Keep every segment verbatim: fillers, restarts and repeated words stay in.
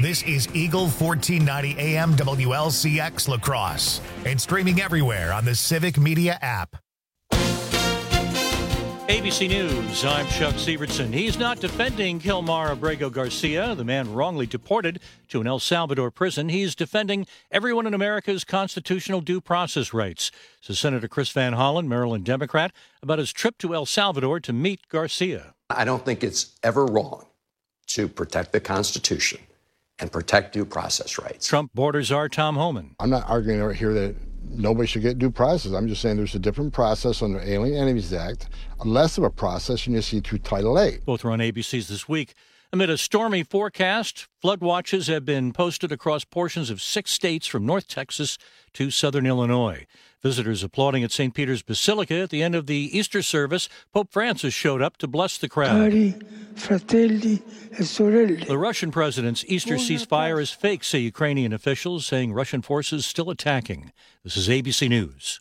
This is Eagle fourteen ninety A M W L C X La Crosse and streaming everywhere on the Civic Media app. A B C News, I'm Chuck Sievertson. He's not defending Kilmar Abrego Garcia, the man wrongly deported to an El Salvador prison. He's defending everyone in America's constitutional due process rights, says Senator Chris Van Hollen, Maryland Democrat, about his trip to El Salvador to meet Garcia. I don't think it's ever wrong to protect the Constitution and protect due process rights. Trump border czar Tom Homan. I'm not arguing right here that nobody should get due process. I'm just saying there's a different process under Alien Enemies Act, less of a process than you see through Title eight. Both are on A B C's This Week. Amid a stormy forecast, flood watches have been posted across portions of six states from North Texas to southern Illinois. Visitors applauding at Saint Peter's Basilica at the end of the Easter service. Pope Francis showed up to bless the crowd. Cari fratelli e sorelle. The Russian president's Easter ceasefire is fake, say Ukrainian officials, saying Russian forces still attacking. This is A B C News.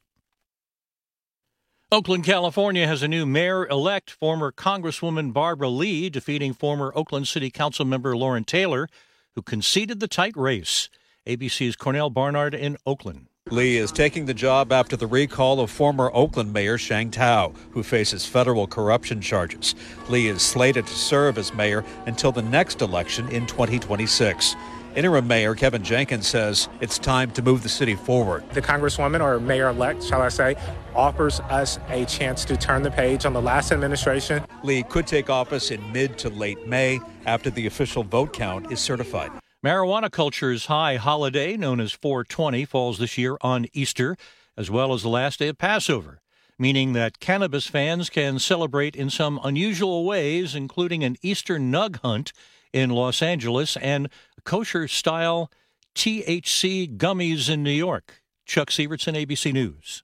Oakland, California has a new mayor-elect, former Congresswoman Barbara Lee, defeating former Oakland City Council member Lauren Taylor, who conceded the tight race. A B C's Cornell Barnard in Oakland. Lee is taking the job after the recall of former Oakland Mayor Shang Tao, who faces federal corruption charges. Lee is slated to serve as mayor until the next election in twenty twenty-six. Interim Mayor Kevin Jenkins says it's time to move the city forward. The Congresswoman, or mayor-elect, shall I say, offers us a chance to turn the page on the last administration. Lee could take office in mid to late May after the official vote count is certified. Marijuana culture's high holiday, known as four twenty, falls this year on Easter, as well as the last day of Passover, meaning that cannabis fans can celebrate in some unusual ways, including an Easter nug hunt in Los Angeles and kosher-style T H C gummies in New York. Chuck Sievertson, A B C News.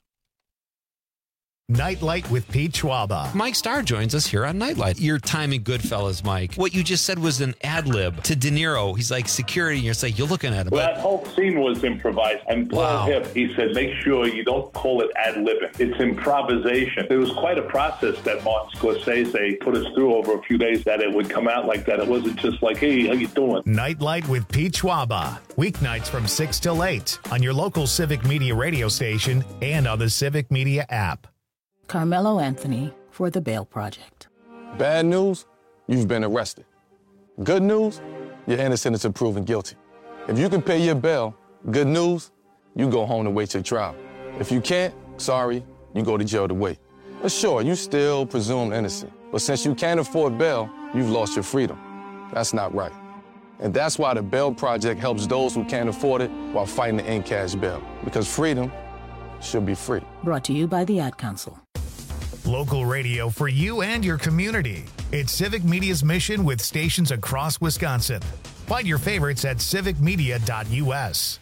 Nightlight with Pete Schwaba. Mike Starr joins us here on Nightlight. Your timing, Goodfellas, Mike. What you just said was an ad lib to De Niro. He's like security, and you're like, you're looking at him. Well, that whole scene was improvised. And Paul Wow. Hipp, he said, make sure you don't call it ad libbing. It's improvisation. It was quite a process that Martin Scorsese put us through over a few days, that it would come out like that. It wasn't just like, hey, how you doing? Nightlight with Pete Schwaba. Weeknights from six till eight on your local Civic Media radio station and on the Civic Media app. Carmelo Anthony for the Bail Project. Bad news, you've been arrested. Good news, you're innocent until proven guilty. If you can pay your bail, good news, you go home to wait your trial. If you can't, sorry, you go to jail to wait. But sure, you still presumed innocent. But since you can't afford bail, you've lost your freedom. That's not right. And that's why the Bail Project helps those who can't afford it while fighting to end cash bail. Because freedom should be free. Brought to you by the Ad Council. Local radio for you and your community. It's Civic Media's mission with stations across Wisconsin. Find your favorites at civic media dot u s.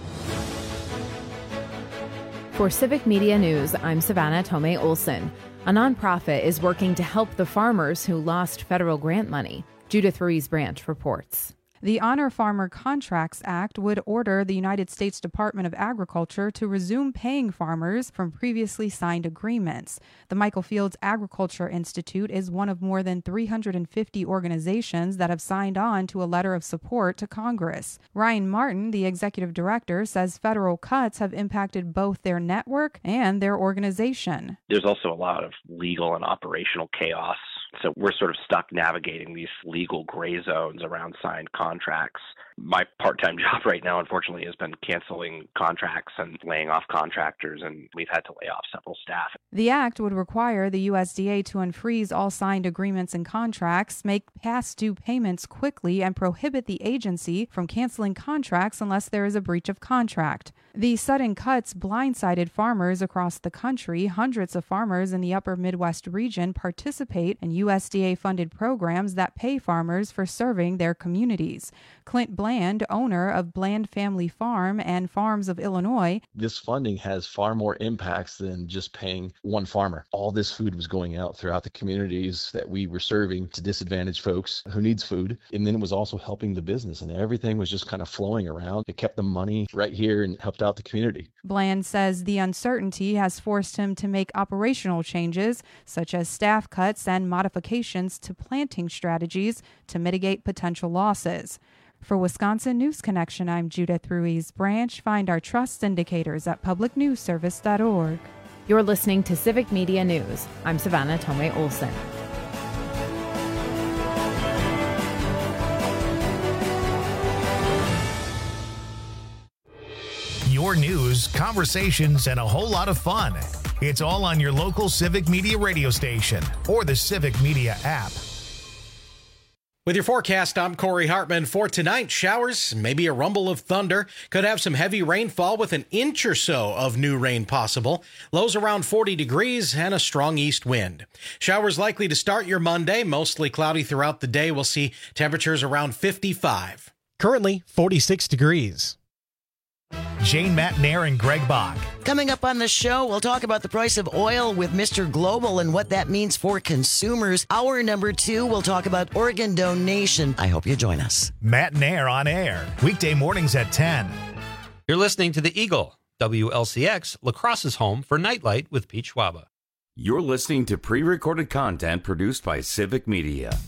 For Civic Media News, I'm Savannah Tomei Olson. A nonprofit is working to help the farmers who lost federal grant money. Judith Ruiz Branch reports. The Honor Farmer Contracts Act would order the United States Department of Agriculture to resume paying farmers from previously signed agreements. The Michael Fields Agriculture Institute is one of more than three hundred fifty organizations that have signed on to a letter of support to Congress. Ryan Martin, the executive director, says federal cuts have impacted both their network and their organization. There's also a lot of legal and operational chaos. So we're sort of stuck navigating these legal gray zones around signed contracts. My part-time job right now, unfortunately, has been canceling contracts and laying off contractors, and we've had to lay off several staff. The act would require the U S D A to unfreeze all signed agreements and contracts, make past due payments quickly, and prohibit the agency from canceling contracts unless there is a breach of contract. The sudden cuts blindsided farmers across the country. Hundreds of farmers in the upper Midwest region participate in U S D A-funded programs that pay farmers for serving their communities. Clint Bland, owner of Bland Family Farm and Farms of Illinois. This funding has far more impacts than just paying one farmer. All this food was going out throughout the communities that we were serving to disadvantaged folks who needs food. And then it was also helping the business, and everything was just kind of flowing around. It kept the money right here and helped out the community. Bland says the uncertainty has forced him to make operational changes, such as staff cuts and modifications to planting strategies to mitigate potential losses. For Wisconsin News Connection, I'm Judith Ruiz Branch. Find our trust indicators at public news service dot org. You're listening to Civic Media News. I'm Savannah Tomei Olson. Your news, conversations, and a whole lot of fun. It's all on your local Civic Media radio station or the Civic Media app. With your forecast, I'm Corey Hartman. For tonight, showers, maybe a rumble of thunder. Could have some heavy rainfall with an inch or so of new rain possible. Lows around forty degrees and a strong east wind. Showers likely to start your Monday. Mostly cloudy throughout the day. We'll see temperatures around fifty-five. Currently forty-six degrees. Jane Matnair and Greg Bach. Coming up on the show, we'll talk about the price of oil with Mister Global and what that means for consumers. Hour number two, we'll talk about organ donation. I hope you join us. Matnair on air, weekday mornings at ten. You're listening to The Eagle, W L C X, La Crosse's home for Nightlight with Pete Schwaba. You're listening to pre-recorded content produced by Civic Media.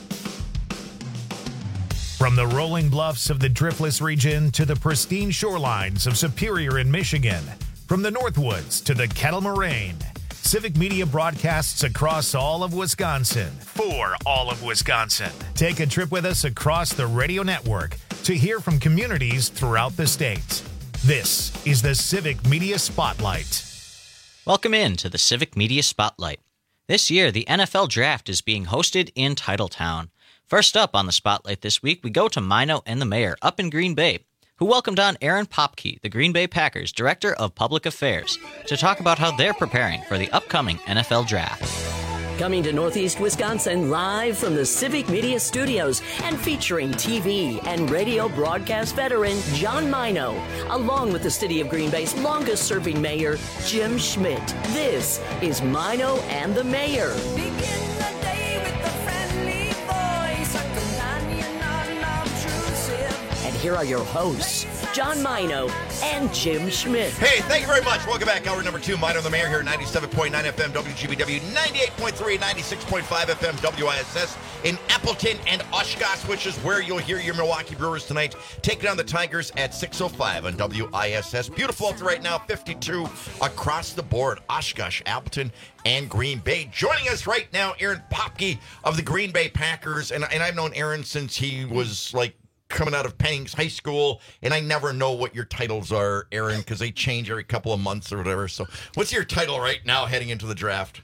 From the rolling bluffs of the Driftless region to the pristine shorelines of Superior in Michigan, from the Northwoods to the Kettle Moraine, Civic Media broadcasts across all of Wisconsin for all of Wisconsin. Take a trip with us across the radio network to hear from communities throughout the state. This is the Civic Media Spotlight. Welcome in to the Civic Media Spotlight. This year, the N F L Draft is being hosted in Titletown. First up on the Spotlight this week, we go to Mino and the Mayor up in Green Bay, who welcomed on Aaron Popke, the Green Bay Packers Director of Public Affairs, to talk about how they're preparing for the upcoming N F L Draft. Coming to Northeast Wisconsin live from the Civic Media Studios and featuring T V and radio broadcast veteran John Mino, along with the City of Green Bay's longest-serving mayor, Jim Schmidt. This is Mino and the Mayor. Here are your hosts, John Mino and Jim Schmidt. Hey, thank you very much. Welcome back. Hour number two, Mino and the Mayor here, ninety-seven point nine F M W G B W, ninety-eight point three, ninety-six point five F M W I S S in Appleton and Oshkosh, which is where you'll hear your Milwaukee Brewers tonight, taking on the Tigers at six oh five on W I S S. Beautiful out there right now, fifty-two across the board, Oshkosh, Appleton, and Green Bay. Joining us right now, Aaron Popke of the Green Bay Packers, and, and I've known Aaron since he was like coming out of Pennings High School, and I never know what your titles are, Aaron, because they change every couple of months or whatever. So what's your title right now heading into the draft?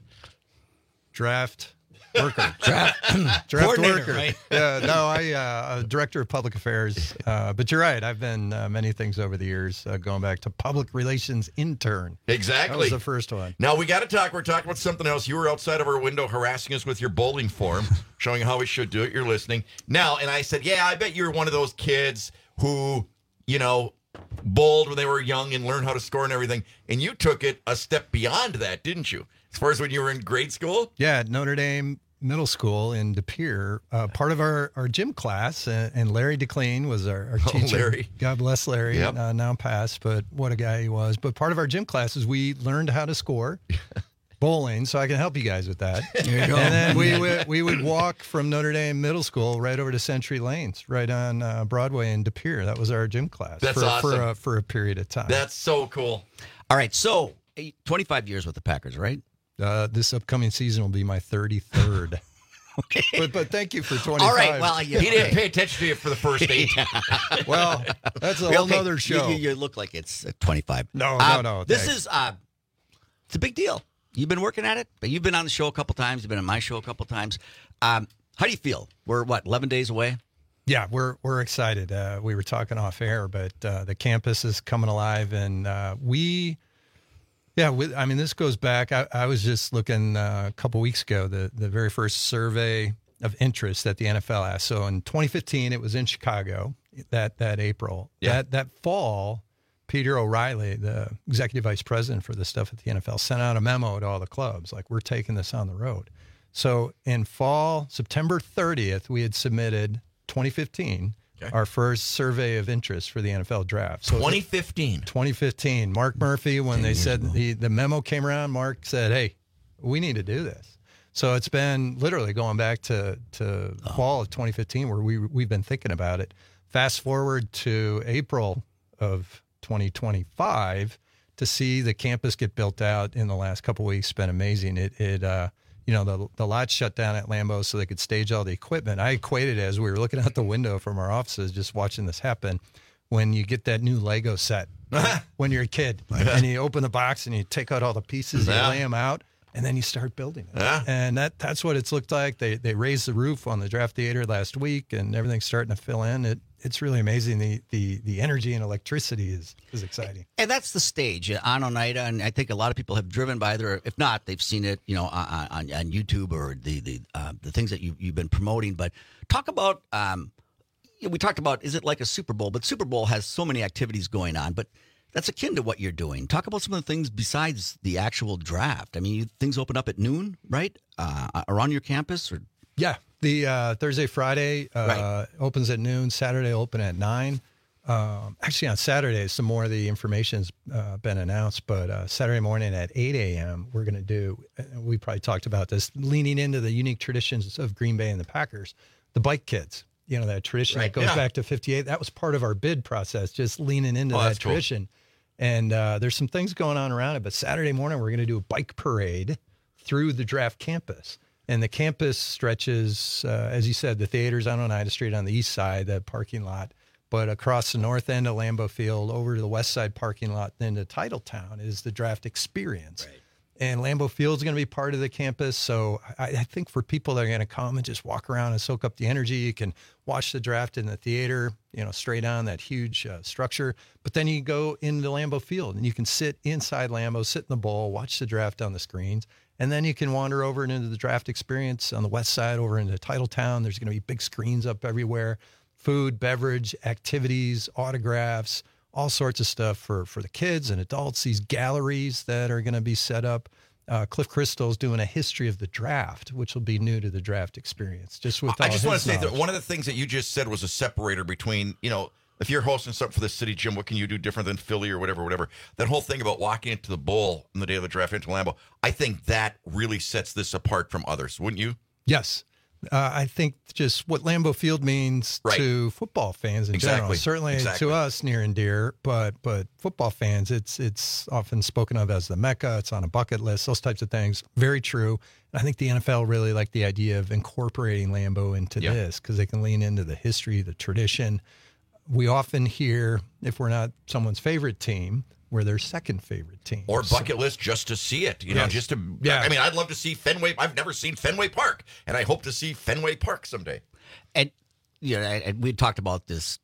Draft worker. Draft, draft worker. Right? Yeah, no, I, uh, Director of Public Affairs. Uh, but you're right. I've been uh, many things over the years, uh, going back to public relations intern. Exactly. That was the first one. Now, we got to talk. We're talking about something else. You were outside of our window harassing us with your bowling form, showing how we should do it. You're listening. Now, and I said, yeah, I bet you're one of those kids who, you know, bowled when they were young and learned how to score and everything. And you took it a step beyond that, didn't you? As far as when you were in grade school? Yeah, at Notre Dame Middle School in De Pere, uh, part of our, our gym class, uh, and Larry DeClean was our, our teacher. Oh, Larry. God bless Larry, Yep. uh, now passed, but what a guy he was. But part of our gym classes, we learned how to score bowling, so I can help you guys with that. There you go. And then we would, we would walk from Notre Dame Middle School right over to Century Lanes, right on uh, Broadway in De Pere. That was our gym class That's for, awesome. for, a, for a period of time. That's so cool. All right, so twenty-five years with the Packers, right? Uh, this upcoming season will be my thirty-third. Okay. But, but thank you for twenty-five. All right, well, He didn't pay attention to you for the first eight. Well, that's a Okay, whole other show. You, you, you look like it's uh, twenty-five. No, Uh, no, no. This thanks. is uh, it's a big deal. You've been working at it, but you've been on the show a couple times. You've been on my show a couple times. Um, how do you feel? We're what, eleven days away? Yeah, we're we're excited. Uh, we were talking off air, but uh, the campus is coming alive, and uh, we, yeah, we, I mean, this goes back. I, I was just looking uh, a couple weeks ago, the the very first survey of interest that the N F L asked. So in twenty fifteen, it was in Chicago. That that April, Yeah. that that fall, Peter O'Reilly, the executive vice president for the stuff at the N F L, sent out a memo to all the clubs like, we're taking this on the road. So in fall, September thirtieth, we had submitted twenty fifteen, Okay. our first survey of interest for the N F L draft. So twenty fifteen. twenty fifteen. Mark Murphy, when they said the, the memo came around, Mark said, hey, we need to do this. So it's been literally going back to, to fall of twenty fifteen where we, we've been thinking about it. Fast forward to April of twenty twenty-five to see the campus get built out in the last couple of weeks has been amazing. It, it uh, you know, the the lot shut down at Lambeau so they could stage all the equipment. I equated it as we were looking out the window from our offices, just watching this happen, when you get that new Lego set when you're a kid, and you open the box and you take out all the pieces, Yeah. you lay them out, and then you start building it. Yeah. And that that's what it's looked like. They they raised the roof on the draft theater last week, and everything's starting to fill in. It it's really amazing. The the the energy and electricity is is exciting. And that's the stage on Oneida, and I think a lot of people have driven by there. If not, they've seen it, you know, on, on, on YouTube or the the uh, the things that you you've been promoting. But talk about, um, you know, we talked about, is it like a Super Bowl? But Super Bowl has so many activities going on, but that's akin to what you're doing. Talk about some of the things besides the actual draft. I mean, you, things open up at noon, right, uh, around your campus, or Yeah, the uh, Thursday, Friday uh, Right. opens at noon. Saturday open at nine. Um, actually, on Saturday, some more of the information's uh, been announced, but uh, Saturday morning at eight a.m., we're going to do, and we probably talked about this, leaning into the unique traditions of Green Bay and the Packers, the bike kids. You know, that tradition Right, that goes yeah. back to fifty-eight. That was part of our bid process, just leaning into Oh, that that's cool. tradition. And uh, there's some things going on around it, but Saturday morning, we're going to do a bike parade through the draft campus. And the campus stretches, uh, as you said, the theater's on Oneida Street on the east side, that parking lot. But across the north end of Lambeau Field, over to the west side parking lot, then to Titletown is the draft experience. Right. And Lambeau Field is going to be part of the campus. So I, I think for people that are going to come and just walk around and soak up the energy, you can watch the draft in the theater, you know, straight on that huge uh, structure. But then you go into Lambeau Field and you can sit inside Lambeau, sit in the bowl, watch the draft on the screens. And then you can wander over and into the draft experience on the west side, over into Titletown. There's going to be big screens up everywhere, food, beverage, activities, autographs, all sorts of stuff for, for the kids and adults. These galleries that are going to be set up. Uh, Cliff Crystal's doing a history of the draft, which will be new to the draft experience. Just with I all just his want to say that knowledge. one of the things that you just said was a separator between, you know, if you're hosting something for the city, Jim, what can you do different than Philly or whatever, whatever? That whole thing about walking into the bowl on the day of the draft into Lambeau, I think that really sets this apart from others, wouldn't you? Yes. Uh, I think just what Lambeau Field means Right. to football fans in general, Exactly. certainly Exactly. to us near and dear, but but football fans, it's it's often spoken of as the Mecca. It's on a bucket list, those types of things. Very true. And I think the N F L really liked the idea of incorporating Lambeau into Yeah. this because they can lean into the history, the tradition. We often hear, if we're not someone's favorite team, we're their second favorite team. Or So- bucket list just to see it, you know, Yes. just to, Yeah. I mean, I'd love to see Fenway. I've never seen Fenway Park, and I hope to see Fenway Park someday. And you know, and we talked about this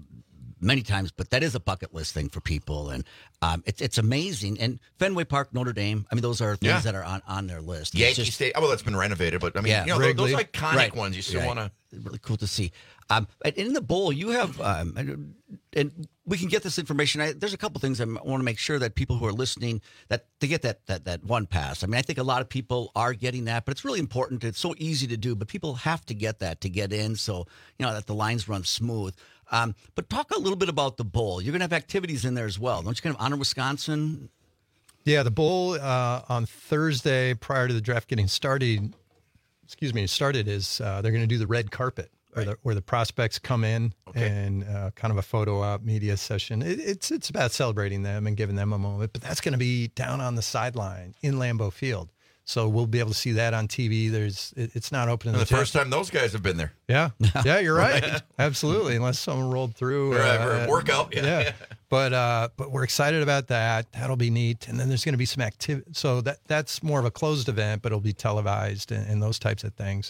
many times, but that is a bucket list thing for people, and um, it's it's amazing. And Fenway Park, Notre Dame, I mean, those are things Yeah. that are on, on their list. It's Yankee just- State, oh, well, that's been renovated, but I mean, Yeah. you know, those, those Wrigley. iconic Right. ones, you still Right. want to. Really cool to see. Um, and in the bowl, you have, um, and, and we can get this information. I, there's a couple things I want to make sure that people who are listening that they get that that that one pass. I mean, I think a lot of people are getting that, but it's really important. It's so easy to do, but people have to get that to get in, so you know that the lines run smooth. Um, but talk a little bit about the bowl. You're going to have activities in there as well. Don't you kind of honor Wisconsin? Yeah, the bowl uh, on Thursday prior to the draft getting started, excuse me, started is uh, they're going to do the red carpet where, the, where the prospects come in and uh, kind of a photo op media session. It, it's it's about celebrating them and giving them a moment, but that's going to be down on the sideline in Lambeau Field. So we'll be able to see that on T V. There's it, it's not open to And the, the first time those guys have been there. Yeah, yeah, you're right. Right. Absolutely, unless someone rolled through Or, uh, or a uh, workout, yeah. But uh, but we're excited about that. That'll be neat. And then there's going to be some activity. So that that's more of a closed event, but it'll be televised and, and those types of things.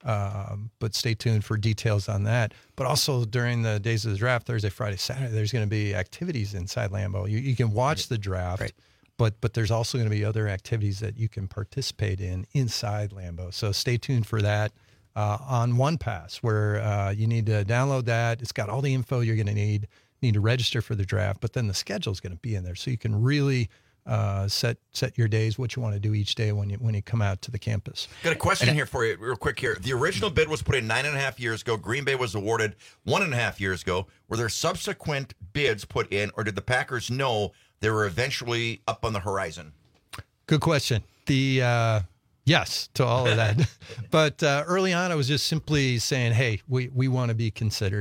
Um, but stay tuned for details on that. But also during the days of the draft, Thursday, Friday, Saturday, there's going to be activities inside Lambeau. You, you can watch the draft. Right. But but there's also going to be other activities that you can participate in inside Lambeau. So stay tuned for that uh, on One Pass, where uh, you need to download that. It's got all the info you're going to need. You need to register for the draft, but then the schedule is going to be in there, so you can really uh, set set your days, what you want to do each day when you when you come out to the campus. Got a question here for you, real quick here. The original bid was put in nine and a half years ago. Green Bay was awarded one and a half years ago. Were there subsequent bids put in, or did the Packers know they were eventually up on the horizon? Good question. The uh, yes to all of that, but uh, early on, I was just simply saying, "Hey, we we want to be considered."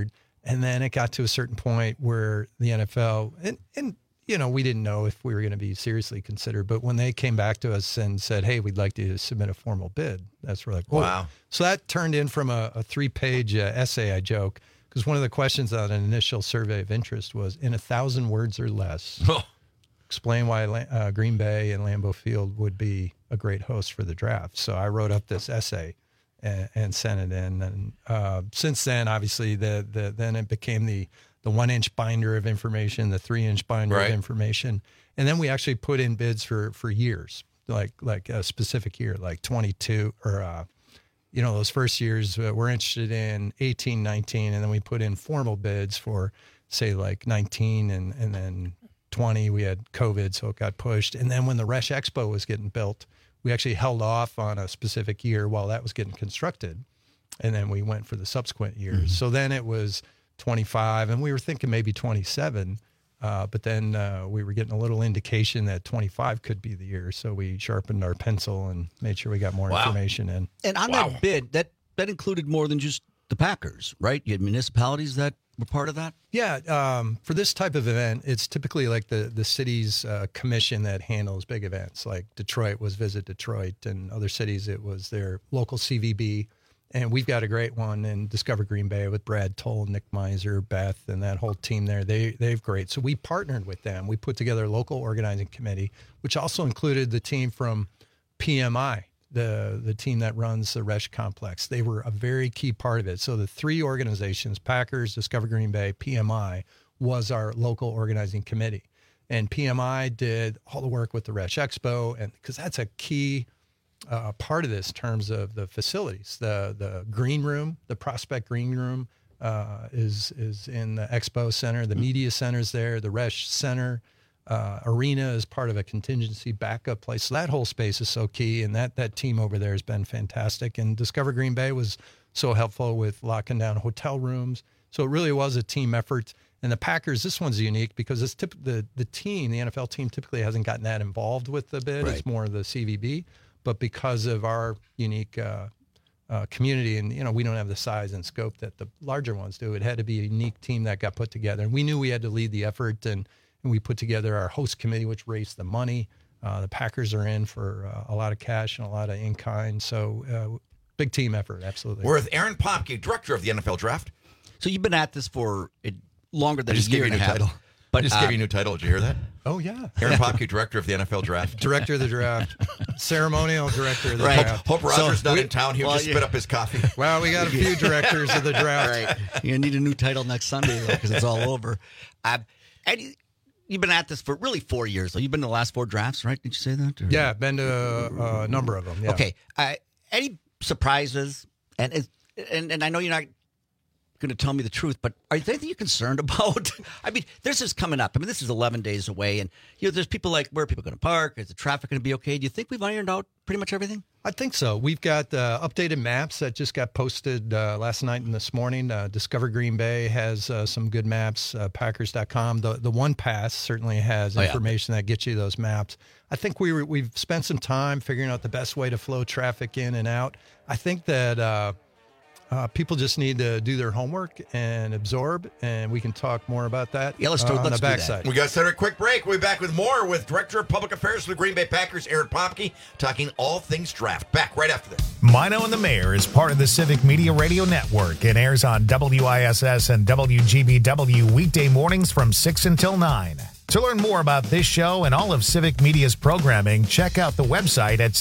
And then it got to a certain point where the N F L, and, and you know, we didn't know if we were going to be seriously considered, but when they came back to us and said, hey, we'd like to submit a formal bid, that's where like, whoa. Wow. So that turned in from a, a three-page uh, essay, I joke, because one of the questions on an initial survey of interest was, in a thousand words or less, explain why uh, Green Bay and Lambeau Field would be a great host for the draft. So I wrote up this essay and, and sent it in. And uh, since then, obviously, the, the then it became the the one-inch binder of information, the three-inch binder right. of information. And then we actually put in bids for, for years, like like a specific year, like twenty-two, or, uh, you know, those first years, uh, we're interested in eighteen, nineteen, and then we put in formal bids for, say, like nineteen, and, and then twenty, we had COVID, so it got pushed. And then when the Resch Expo was getting built, we actually held off on a specific year while that was getting constructed. And then we went for the subsequent years. Mm-hmm. So then it was twenty-five, and we were thinking maybe twenty-seven. Uh, but then uh, we were getting a little indication that twenty-five could be the year. So we sharpened our pencil and made sure we got more wow. information in. And on wow. that bid, that, that included more than just the Packers, right? You had municipalities that were part of that? Yeah. Um, for this type of event, it's typically like the, the city's uh, commission that handles big events. Like Detroit was Visit Detroit, and other cities, it was their local C V B. And we've got a great one in Discover Green Bay with Brad Toll, Nick Miser, Beth, and that whole team there. They, they've great. So we partnered with them. We put together a local organizing committee, which also included the team from P M I, the, the team that runs the Resch Complex. They were a very key part of it. So the three organizations, Packers, Discover Green Bay, P M I, was our local organizing committee. And P M I did all the work with the Resch Expo, and because that's a key Uh, part of this in terms of the facilities. The the green room, the Prospect Green Room uh, is is in the Expo Center. The media center's there. The Resch Center uh, arena is part of a contingency backup place. So that whole space is so key, and that, that team over there has been fantastic. And Discover Green Bay was so helpful with locking down hotel rooms. So it really was a team effort. And the Packers, this one's unique because it's tip, the, the team, the N F L team, typically hasn't gotten that involved with the bid. Right. It's more the C V B. But because of our unique uh, uh, community, and, you know, we don't have the size and scope that the larger ones do, it had to be a unique team that got put together. And we knew we had to lead the effort, and, and we put together our host committee, which raised the money. Uh, the Packers are in for uh, a lot of cash and a lot of in-kind. So uh, big team effort, absolutely. We're with Aaron Popke, director of the N F L Draft. So you've been at this for longer than I just a year gave you and a a half. title. But, I just uh, gave you a new title. Did you hear that? Oh, yeah. Aaron Popke, director of the N F L Draft. Director of the draft. Ceremonial director of the right. draft. Hope, hope Roger's so, not we, in town. He'll well, just yeah. spit up his coffee. Well, we got a few directors of the draft. Right. You need a new title next Sunday because it's all over. Uh, and you've been at this for really four years. So you've been to the last four drafts, right? Did you say that? Or? Yeah, been to a, a number of them. Yeah. Okay. Uh, any surprises? And, and and I know you're not going to tell me the truth, but are there anything you're concerned about? I mean, this is coming up. I mean, this is eleven days away, and you know, there's people like, where are people going to park? Is the traffic going to be okay? Do you think we've ironed out pretty much everything? I think so. We've got uh, updated maps that just got posted uh, last night and this morning. Uh, Discover Green Bay has uh, some good maps. Uh, Packers dot com. The the One Pass certainly has information oh, yeah. that gets you those maps. I think we were, we've spent some time figuring out the best way to flow traffic in and out. I think that uh, Uh, people just need to do their homework and absorb, and we can talk more about that yeah, let's uh, do, on let's the backside. We got to set a quick break. We'll be back with more with Director of Public Affairs for the Green Bay Packers, Aaron Popke, talking all things draft. Back right after this. Mino and the Mayor is part of the Civic Media Radio Network and airs on W I S S and W G B W weekday mornings from six until nine. To learn more about this show and all of Civic Media's programming, check out the website at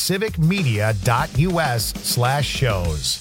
civicmedia.us slash shows.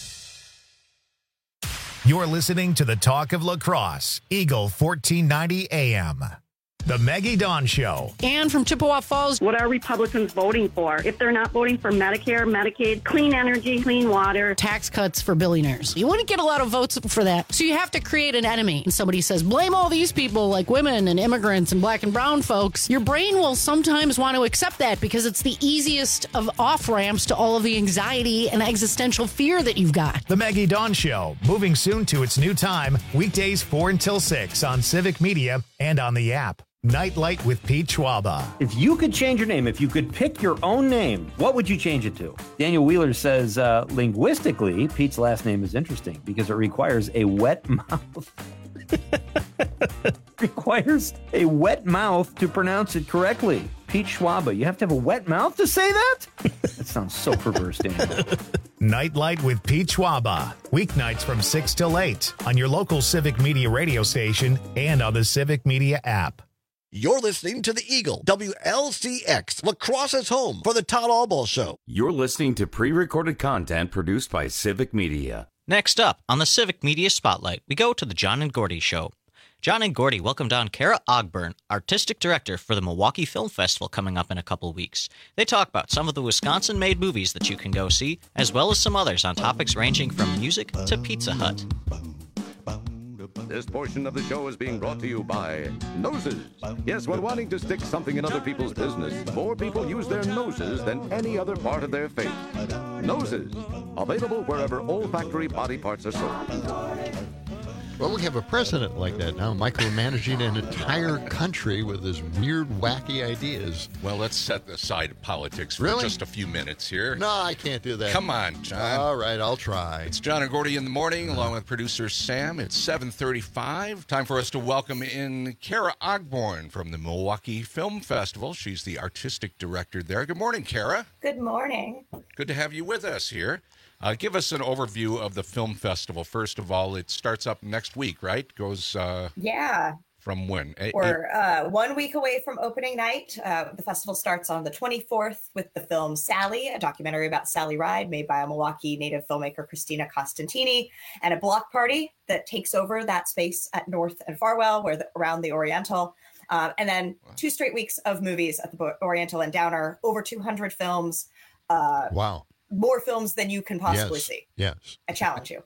You're listening to the Talk of Lacrosse, Eagle fourteen ninety A M. The Maggie Dawn Show. Ann from Chippewa Falls. What are Republicans voting for? If they're not voting for Medicare, Medicaid, clean energy, clean water. Tax cuts for billionaires. You wouldn't get a lot of votes for that. So you have to create an enemy. And somebody says, blame all these people like women and immigrants and black and brown folks. Your brain will sometimes want to accept that because it's the easiest of off-ramps to all of the anxiety and existential fear that you've got. The Maggie Dawn Show, moving soon to its new time, weekdays four until six on Civic Media and on the app. Nightlight with Pete Schwaba. If you could change your name, if you could pick your own name, what would you change it to? Daniel Wheeler says, uh, linguistically, Pete's last name is interesting because it requires a wet mouth. Requires a wet mouth to pronounce it correctly. Pete Schwaba, you have to have a wet mouth to say that? That sounds so perverse, Daniel. Nightlight with Pete Schwaba. Weeknights from six till eight on your local Civic Media radio station and on the Civic Media app. You're listening to the Eagle, W L C X, La Crosse's home for the Todd Albaugh Show. You're listening to pre-recorded content produced by Civic Media. Next up on the Civic Media Spotlight, we go to the John and Gordy Show. John and Gordy welcomed on Kara Ogburn, Artistic Director for the Milwaukee Film Festival coming up in a couple weeks. They talk about some of the Wisconsin-made movies that you can go see, as well as some others on topics ranging from music to Pizza Hut. This portion of the show is being brought to you by Noses. Yes, when wanting to stick something in other people's business, more people use their noses than any other part of their face. Noses, available wherever olfactory body parts are sold. Well, we have a president like that now, micromanaging an entire country with his weird, wacky ideas. Well, let's set aside politics for Really? just a few minutes here. No, I can't do that. Come on, John. All right, I'll try. It's John and Gordy in the morning, along with producer Sam. It's seven thirty-five. Time for us to welcome in Kara Ogburn from the Milwaukee Film Festival. She's the artistic director there. Good morning, Kara. Good morning. Good to have you with us here. Uh, give us an overview of the film festival. First of all, it starts up next week, right? Goes uh, Yeah. from when? A- We're uh, one week away from opening night. Uh, the festival starts on the twenty-fourth with the film Sally, a documentary about Sally Ride made by a Milwaukee native filmmaker, Christina Costantini, and a block party that takes over that space at North and Farwell, where the, around the Oriental. Um, and then two straight weeks of movies at the Bo- Oriental and Downer, over two hundred films. Uh, Wow. More films than you can possibly yes. see. Yes. I challenge you.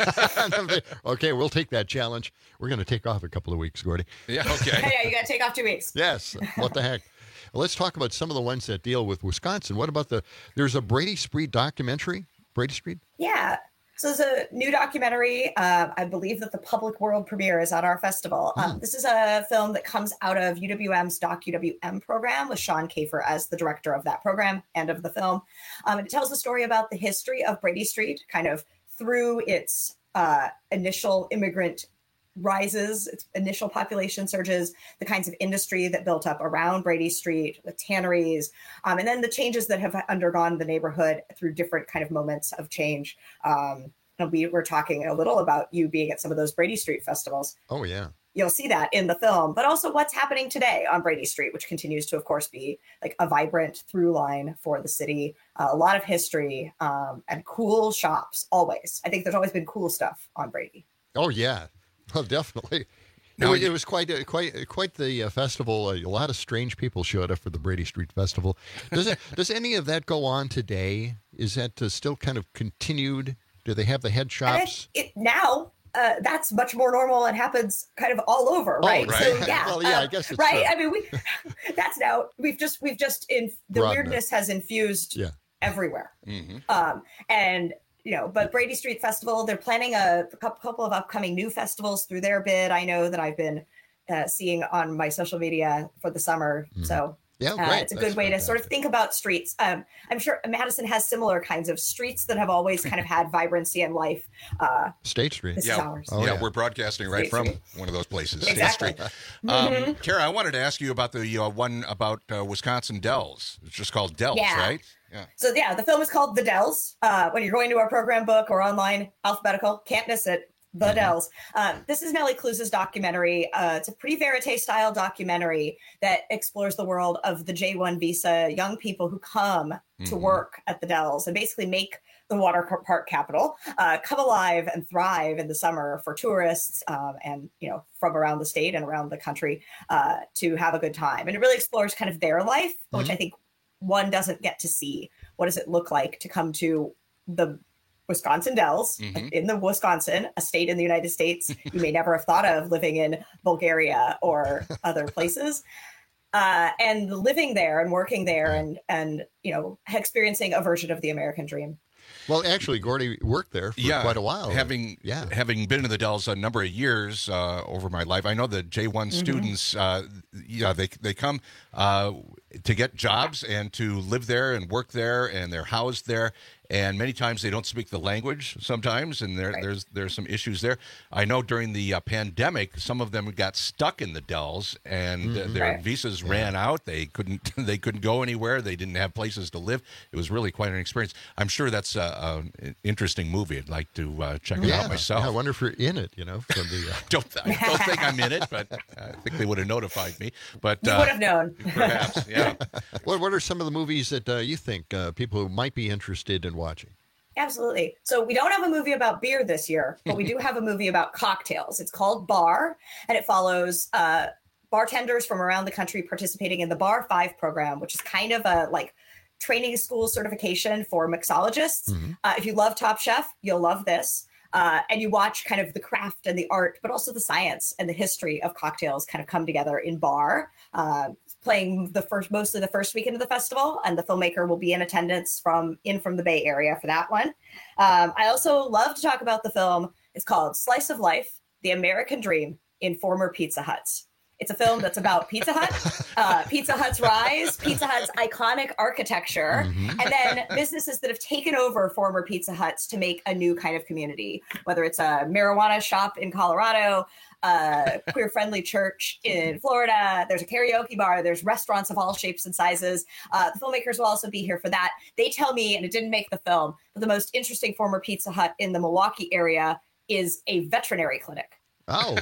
Okay, we'll take that challenge. We're going to take off a couple of weeks, Gordy. Yeah, okay. Yeah, you got to take off two weeks. Yes. What the heck? Well, let's talk about some of the ones that deal with Wisconsin. What about the, there's a Brady Street documentary, Brady Street? Yeah. So it's a new documentary. Uh, I believe that the public world premiere is at our festival. Um, this is a film that comes out of U W M's Doc U W M program with Sean Kafer as the director of that program and of the film. Um, and it tells the story about the history of Brady Street, kind of through its uh, initial immigrant rises, its initial population surges, the kinds of industry that built up around Brady Street, the tanneries, um, and then the changes that have undergone the neighborhood through different kind of moments of change. Um, and we were talking a little about you being at some of those Brady Street festivals. Oh, yeah. You'll see that in the film, but also what's happening today on Brady Street, which continues to, of course, be like a vibrant through line for the city. Uh, a lot of history um, and cool shops, always. I think there's always been cool stuff on Brady. Oh, yeah. Well, definitely. Now, it, it was quite a, quite quite the uh, festival. A lot of strange people showed up for the Brady Street Festival. Does it, does any of that go on today? Is that uh, still kind of continued? Do they have the head shops? And it, now, uh, that's much more normal and happens kind of all over, right? Oh, right. So yeah, Well, yeah, uh, I guess it's right. true. I mean, we that's now we've just we've just in the Broadened weirdness has infused Yeah. everywhere. Mm-hmm. Um, and, you know, but Brady Street Festival, they're planning a, a couple of upcoming new festivals through their bid. I know that I've been uh, seeing on my social media for the summer. Mm-hmm. So Yeah, uh, great. it's a That's good way to sort of think about streets. Um, I'm sure Madison has similar kinds of streets that have always kind of had vibrancy and life. Uh, State Street. This is Yeah, ours. Oh, yeah, yeah. we're broadcasting right State from Street. one of those places, Exactly. State Street. Um, Mhm. Kara, I wanted to ask you about the uh, one about uh, Wisconsin Dells. It's just called Dells, Yeah. right? Yeah. So yeah, the film is called The Dells. Uh, when you're going to our program book or online, alphabetical, can't miss it. The Mm-hmm. Dells. Um, this is Nellie Cluse's documentary. Uh, it's a pretty verite style documentary that explores the world of the J one visa young people who come to Mhm. work at the Dells and basically make the water park capital uh, come alive and thrive in the summer for tourists um, and, you know, from around the state and around the country uh, to have a good time. And it really explores kind of their life, which Mm-hmm. I think one doesn't get to see. What does it look like to come to the Wisconsin Dells Mhm. in the Wisconsin, a state in the United States you may never have thought of living in Bulgaria or other places, uh, and living there and working there and and you know experiencing a version of the American dream. Well, actually, Gordy worked there for yeah, quite a while. Having Yeah. having been in the Dells a number of years uh, over my life, I know the J one Mm-hmm. students. Uh, yeah, they they come uh, to get jobs and to live there and work there, and they're housed there. and many times they don't speak the language sometimes, and there, right. there's there's some issues there. I know during the uh, pandemic, some of them got stuck in the Dells, and mm-hmm. uh, their right. visas yeah. ran out. They couldn't they couldn't go anywhere. They didn't have places to live. It was really quite an experience. I'm sure that's uh, an interesting movie. I'd like to uh, check it yeah. out myself. Yeah, I wonder if you're in it. You know, from the uh... don't I don't think I'm in it, but I think they would have notified me. But you uh, would have known. Perhaps, yeah. what What are some of the movies that uh, you think uh, people who might be interested in watching? Absolutely. So we don't have a movie about beer this year, but we do have a movie about cocktails. It's called Bar, and it follows uh, bartenders from around the country participating in the Bar Five program, which is kind of a like training school certification for mixologists. Mm-hmm. Uh, if you love Top Chef, you'll love this. Uh, and you watch kind of the craft and the art, but also the science and the history of cocktails kind of come together in Bar, uh, playing the first, mostly the first weekend of the festival. And the filmmaker will be in attendance from in from the Bay Area for that one. Um, I also love to talk about the film. It's called Slice of Life, The American Dream in Former Pizza Huts. It's a film that's about Pizza Hut, uh, Pizza Hut's rise, Pizza Hut's iconic architecture, mm-hmm. and then businesses that have taken over former Pizza Huts to make a new kind of community, whether it's a marijuana shop in Colorado, a queer-friendly church in Florida, there's a karaoke bar, there's restaurants of all shapes and sizes. Uh, the filmmakers will also be here for that. They tell me, and it didn't make the film, but the most interesting former Pizza Hut in the Milwaukee area is a veterinary clinic. Oh,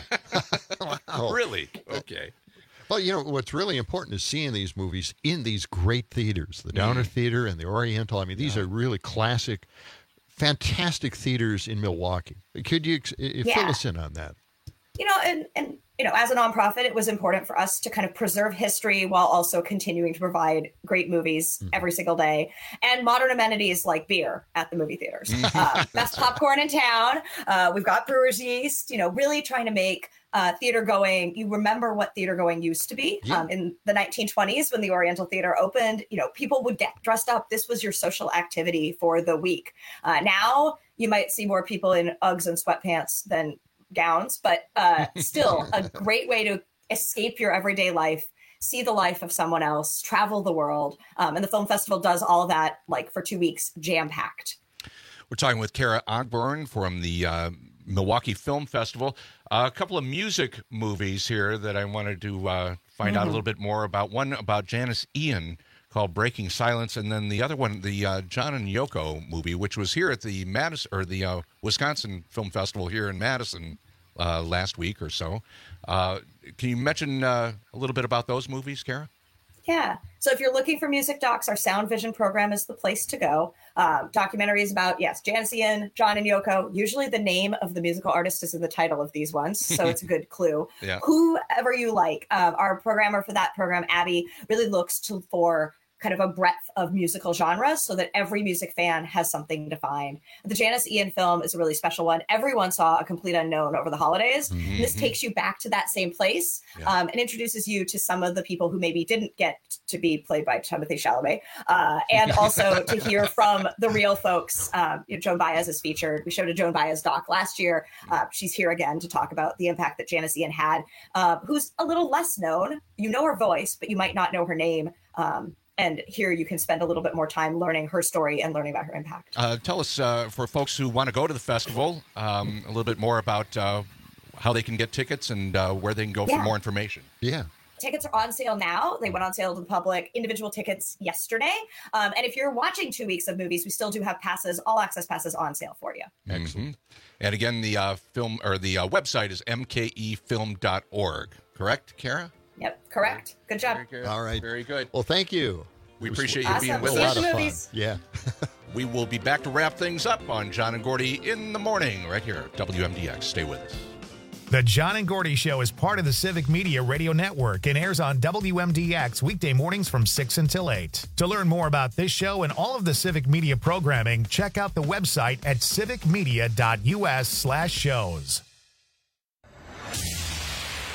wow. Really? Okay. Well, you know, what's really important is seeing these movies in these great theaters, the Downer mm. Theater and the Oriental. I mean, these yeah. are really classic, fantastic theaters in Milwaukee. Could you uh, yeah. fill us in on that? You know, and, and, you know, as a nonprofit, it was important for us to kind of preserve history while also continuing to provide great movies mm. every single day and modern amenities like beer at the movie theaters. uh, best popcorn in town. Uh, we've got brewer's yeast, you know, really trying to make uh, theater going. You remember what theater going used to be yeah. um, in the nineteen twenties when the Oriental Theater opened. You know, people would get dressed up. This was your social activity for the week. Uh, now you might see more people in Uggs and sweatpants than gowns, but uh, still a great way to escape your everyday life, see the life of someone else, travel the world. Um, and the film festival does all of that like for two weeks, jam-packed. We're talking with Kara Ogburn from the uh, Milwaukee Film Festival. Uh, a couple of music movies here that I wanted to uh, find mm-hmm. out a little bit more about. One about Janis Ian called Breaking Silence, and then the other one, the uh, John and Yoko movie, which was here at the Madison or the uh, Wisconsin Film Festival here in Madison uh, last week or so. Uh, can you mention uh, a little bit about those movies, Kara? Yeah. So if you're looking for music docs, our Sound Vision program is the place to go. Uh, documentaries about, yes, Janis Ian, John and Yoko. Usually the name of the musical artist is in the title of these ones, so it's a good clue. Yeah. Whoever you like. Um, our programmer for that program, Abby, really looks to for kind of a breadth of musical genres so that every music fan has something to find. The Janis Ian film is a really special one. Everyone saw A Complete Unknown over the holidays. Mm-hmm. And this takes you back to that same place yeah. um, and introduces you to some of the people who maybe didn't get to be played by Timothée Chalamet. Uh, and also to hear from the real folks. Um, you know, Joan Baez is featured. We showed a Joan Baez doc last year. Uh, she's here again to talk about the impact that Janis Ian had, uh, who's a little less known. You know her voice, but you might not know her name. Um, And here you can spend a little bit more time learning her story and learning about her impact. Uh, tell us, uh, for folks who want to go to the festival, um, a little bit more about uh, how they can get tickets and uh, where they can go yeah. for more information. Yeah. Tickets are on sale now. They went on sale to the public, individual tickets yesterday. Um, and if you're watching two weeks of movies, we still do have passes, all access passes on sale for you. Excellent. Mm-hmm. And again, the uh, film or the uh, website is m k e film dot org. Correct, Kara? Yep, correct. Good job. Very good. All right. Very good. Well, thank you. We appreciate you awesome. being with See us. you at the movies. Yeah. We will be back to wrap things up on John and Gordy in the morning right here at W M D X. Stay with us. The John and Gordy Show is part of the Civic Media Radio Network and airs on W M D X weekday mornings from six until eight. To learn more about this show and all of the Civic Media programming, check out the website at civicmedia.us slash shows.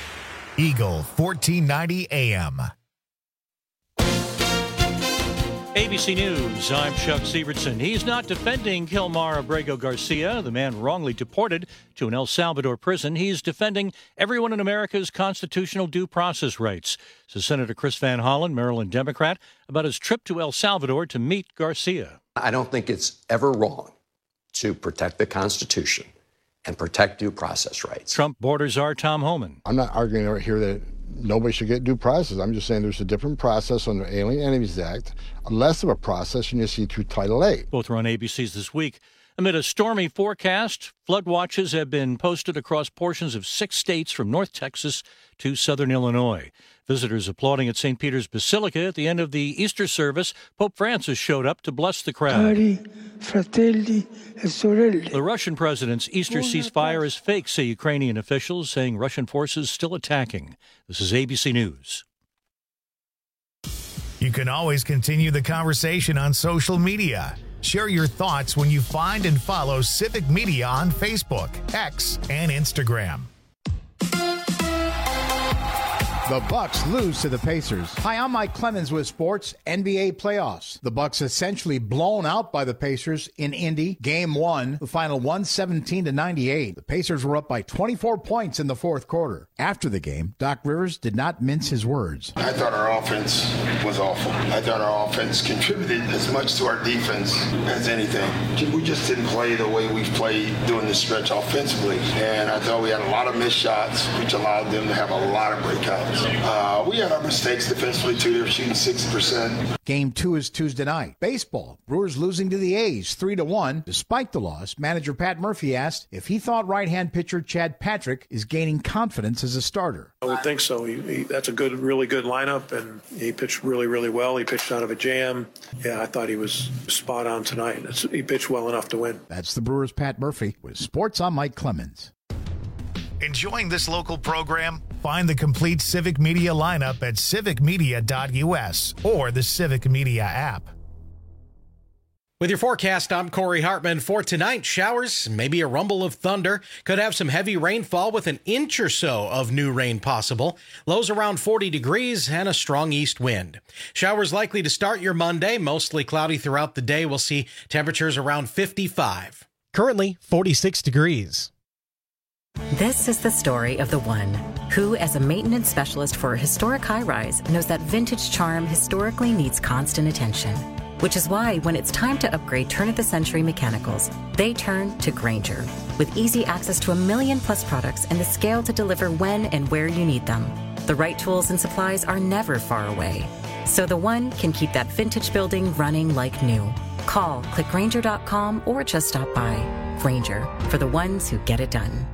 Eagle fourteen ninety A M. A B C News, I'm Chuck Sievertson. He's not defending Kilmar Abrego Garcia, the man wrongly deported to an El Salvador prison. He's defending everyone in America's constitutional due process rights, says Senator Chris Van Hollen, Maryland Democrat, about his trip to El Salvador to meet Garcia. I don't think it's ever wrong to protect the Constitution and protect due process rights. Trump border czar Tom Homan. I'm not arguing right here that nobody should get due process. I'm just saying there's a different process under Alien Enemies Act, less of a process than you see through Title eight. Both are on A B C's This Week. Amid a stormy forecast, flood watches have been posted across portions of six states from North Texas to southern Illinois. Visitors applauding at Saint Peter's Basilica at the end of the Easter service. Pope Francis showed up to bless the crowd. Cari fratelli e sorelle. The Russian president's Easter ceasefire is fake, say Ukrainian officials, saying Russian forces still attacking. This is A B C News. You can always continue the conversation on social media. Share your thoughts when you find and follow Civic Media on Facebook, X, and Instagram. The Bucks lose to the Pacers. Hi, I'm Mike Clemens with sports N B A playoffs. The Bucks essentially blown out by the Pacers in Indy. Game one, the final one seventeen to ninety-eight. The Pacers were up by twenty-four points in the fourth quarter. After the game, Doc Rivers did not mince his words. I thought our offense was awful. I thought our offense contributed as much to our defense as anything. We just didn't play the way we've played during this stretch offensively. And I thought we had a lot of missed shots, which allowed them to have a lot of breakouts. Uh, we had our mistakes defensively, too. They were shooting sixty percent. Game two is Tuesday night. Baseball. Brewers losing to the A's three to one. Despite the loss, manager Pat Murphy asked if he thought right-hand pitcher Chad Patrick is gaining confidence as a starter. I would think so. He, he, that's a good, really good lineup, and he pitched really, really well. He pitched out of a jam. Yeah, I thought he was spot on tonight. It's, he pitched well enough to win. That's the Brewers' Pat Murphy with Sports. I'm Mike Clemens. Enjoying this local program? Find the complete Civic Media lineup at civic media dot u s or the Civic Media app. With your forecast, I'm Corey Hartman. For tonight, showers, maybe a rumble of thunder. Could have some heavy rainfall with an inch or so of new rain possible. Lows around forty degrees and a strong east wind. Showers likely to start your Monday. Mostly cloudy throughout the day. We'll see temperatures around fifty-five. Currently forty-six degrees. This is the story of the one who, as a maintenance specialist for a historic high-rise, knows that vintage charm historically needs constant attention. Which is why, when it's time to upgrade turn-of-the-century mechanicals, they turn to Grainger. With easy access to a million-plus products and the scale to deliver when and where you need them. The right tools and supplies are never far away. So the one can keep that vintage building running like new. Call, click Grainger dot com, or just stop by. Grainger, for the ones who get it done.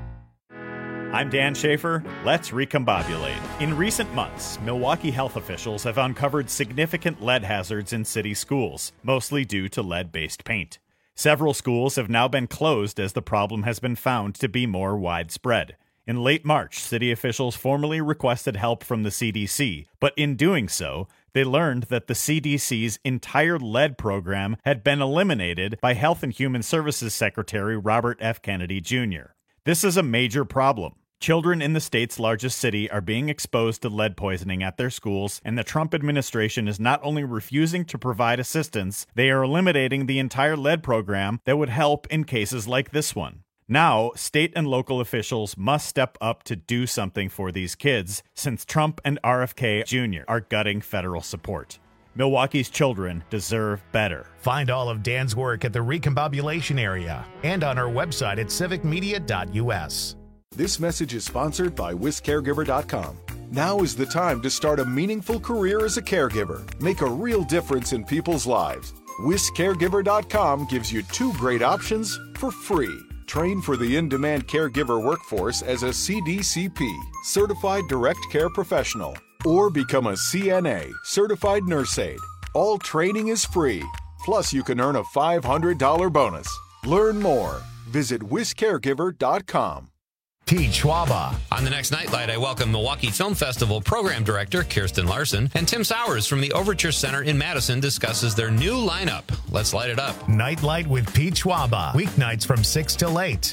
I'm Dan Schaefer. Let's recombobulate. In recent months, Milwaukee health officials have uncovered significant lead hazards in city schools, mostly due to lead-based paint. Several schools have now been closed as the problem has been found to be more widespread. In late March, city officials formally requested help from the C D C, but in doing so, they learned that the C D C's entire lead program had been eliminated by Health and Human Services Secretary Robert F. Kennedy Junior This is a major problem. Children in the state's largest city are being exposed to lead poisoning at their schools, and the Trump administration is not only refusing to provide assistance, they are eliminating the entire lead program that would help in cases like this one. Now, state and local officials must step up to do something for these kids, since Trump and R F K Junior are gutting federal support. Milwaukee's children deserve better. Find all of Dan's work at the Recombobulation area and on our website at civic media dot u s. This message is sponsored by wis caregiver dot com. Now is the time to start a meaningful career as a caregiver. Make a real difference in people's lives. wis caregiver dot com gives you two great options for free. Train for the in-demand caregiver workforce as a C D C P, Certified Direct Care Professional, or become a C N A, Certified Nurse Aide. All training is free. Plus, you can earn a five hundred dollars bonus. Learn more. Visit wis caregiver dot com. Pete Schwaba. On the next Nightlight, I welcome Milwaukee Film Festival Program Director Kirsten Larson, and Tim Sowers from the Overture Center in Madison discusses their new lineup. Let's light it up. Nightlight with Pete Schwaba. Weeknights from six till eight.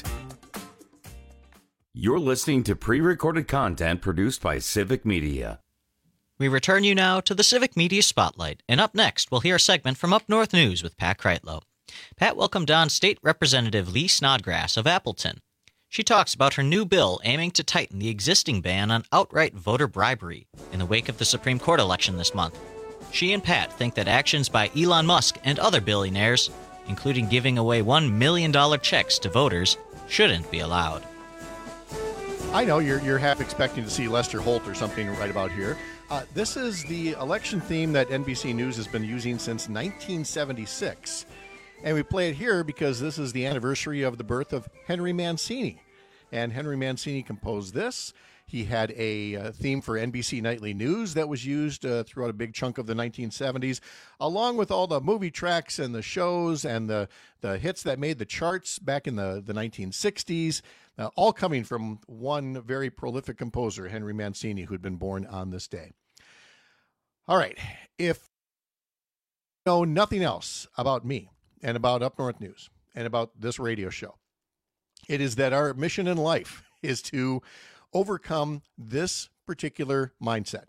You're listening to pre-recorded content produced by Civic Media. We return you now to the Civic Media Spotlight, and up next, we'll hear a segment from Up North News with Pat Kreitlow. Pat welcomed on State Representative Lee Snodgrass of Appleton. She talks about her new bill aiming to tighten the existing ban on outright voter bribery in the wake of the Supreme Court election this month. She and Pat think that actions by Elon Musk and other billionaires, including giving away one million dollars checks to voters, shouldn't be allowed. I know you're you're half expecting to see Lester Holt or something right about here. Uh, this is the election theme that N B C News has been using since nineteen seventy-six. And we play it here because this is the anniversary of the birth of Henry Mancini. And Henry Mancini composed this. He had a uh, theme for N B C Nightly News that was used uh, throughout a big chunk of the nineteen seventies, along with all the movie tracks and the shows and the, the hits that made the charts back in the, the nineteen sixties, uh, all coming from one very prolific composer, Henry Mancini, who'd been born on this day. All right, if you know nothing else about me and about Up North News and about this radio show, it is that our mission in life is to overcome this particular mindset.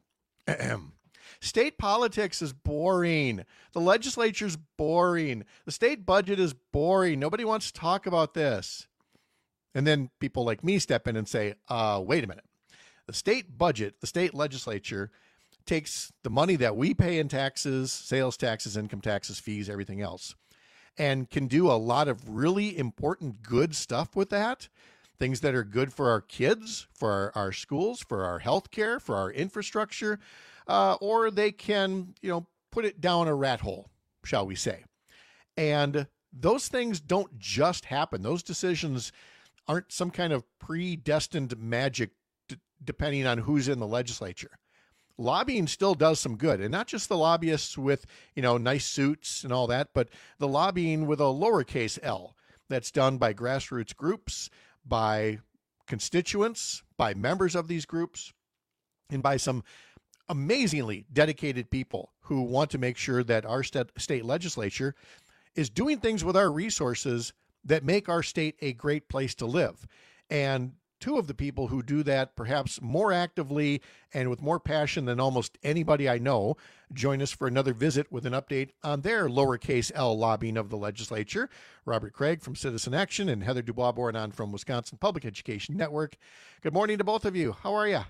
State politics is boring. The legislature's boring. The state budget is boring. Nobody wants to talk about this. And then people like me step in and say, uh, wait a minute. The state budget, the state legislature, takes the money that we pay in taxes, sales taxes, income taxes, fees, everything else, and can do a lot of really important good stuff with that. Things that are good for our kids, for our, our schools, for our health care, for our infrastructure, uh, or they can, you know, put it down a rat hole, shall we say. And those things don't just happen. Those decisions aren't some kind of predestined magic d- depending on who's in the legislature. Lobbying still does some good, and not just the lobbyists with, you know, nice suits and all that, but the lobbying with a lowercase L that's done by grassroots groups, by constituents, by members of these groups, and by some amazingly dedicated people who want to make sure that our st- state legislature is doing things with our resources that make our state a great place to live. And two of the people who do that perhaps more actively and with more passion than almost anybody I know join us for another visit with an update on their lowercase L lobbying of the legislature. Robert Craig from Citizen Action and Heather Dubois-Bournon from Wisconsin Public Education Network. Good morning to both of you. How are you?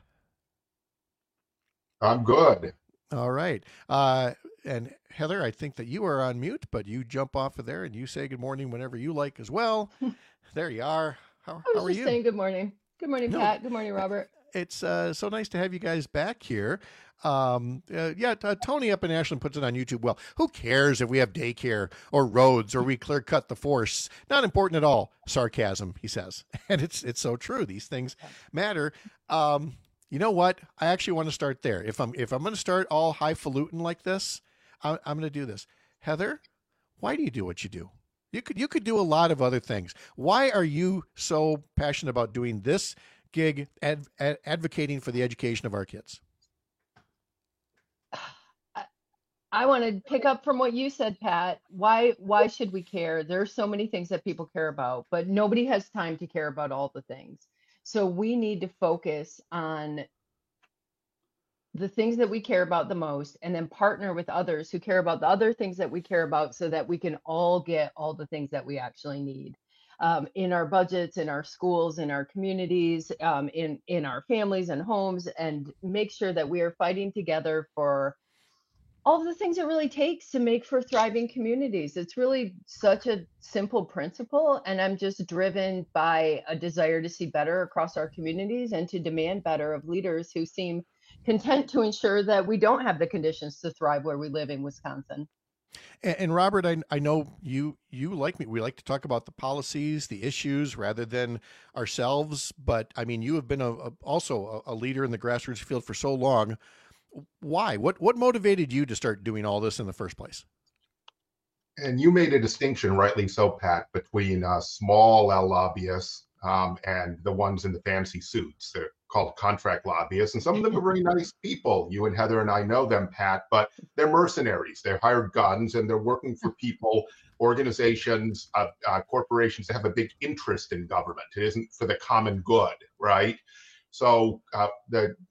I'm good. All right. Uh, and Heather, I think that you are on mute, but you jump off of there and you say good morning whenever you like as well. There you are. How, I was how are just you? saying good morning. Good morning, No. Pat. Good morning, Robert. It's uh, so nice to have you guys back here. Um, uh, yeah, uh, Tony up in Ashland puts it on YouTube. Well, who cares if we have daycare or roads or we clear cut the force? Not important at all. Sarcasm, he says. And it's it's so true. These things matter. Um, you know what? I actually want to start there. If I'm if I'm going to start all highfalutin like this, I, I'm going to do this. Heather, why do you do what you do? You could you could do a lot of other things. Why are you so passionate about doing this gig, ad, ad, advocating for the education of our kids? I, I want to pick up from what you said, Pat. Why why should we care? There's so many things that people care about, but nobody has time to care about all the things. So we need to focus on the things that we care about the most, and then partner with others who care about the other things that we care about so that we can all get all the things that we actually need um, in our budgets, in our schools, in our communities, um, in, in our families and homes, and make sure that we are fighting together for all of the things it really takes to make for thriving communities. It's really such a simple principle, and I'm just driven by a desire to see better across our communities and to demand better of leaders who seem content to ensure that we don't have the conditions to thrive where we live in Wisconsin. And, and Robert, I, I know you you like me. We like to talk about the policies, the issues, rather than ourselves. But I mean, you have been a, a, also a, a leader in the grassroots field for so long. Why? What what motivated you to start doing all this in the first place? And you made a distinction, rightly so, Pat, between uh, small L lobbyists um, and the ones in the fancy suits. They're called contract lobbyists, and some of them are very nice people. You and Heather and I know them, Pat, but they're mercenaries. They're hired guns, and they're working for people, organizations, uh, uh, corporations that have a big interest in government. It isn't for the common good, right? So uh, the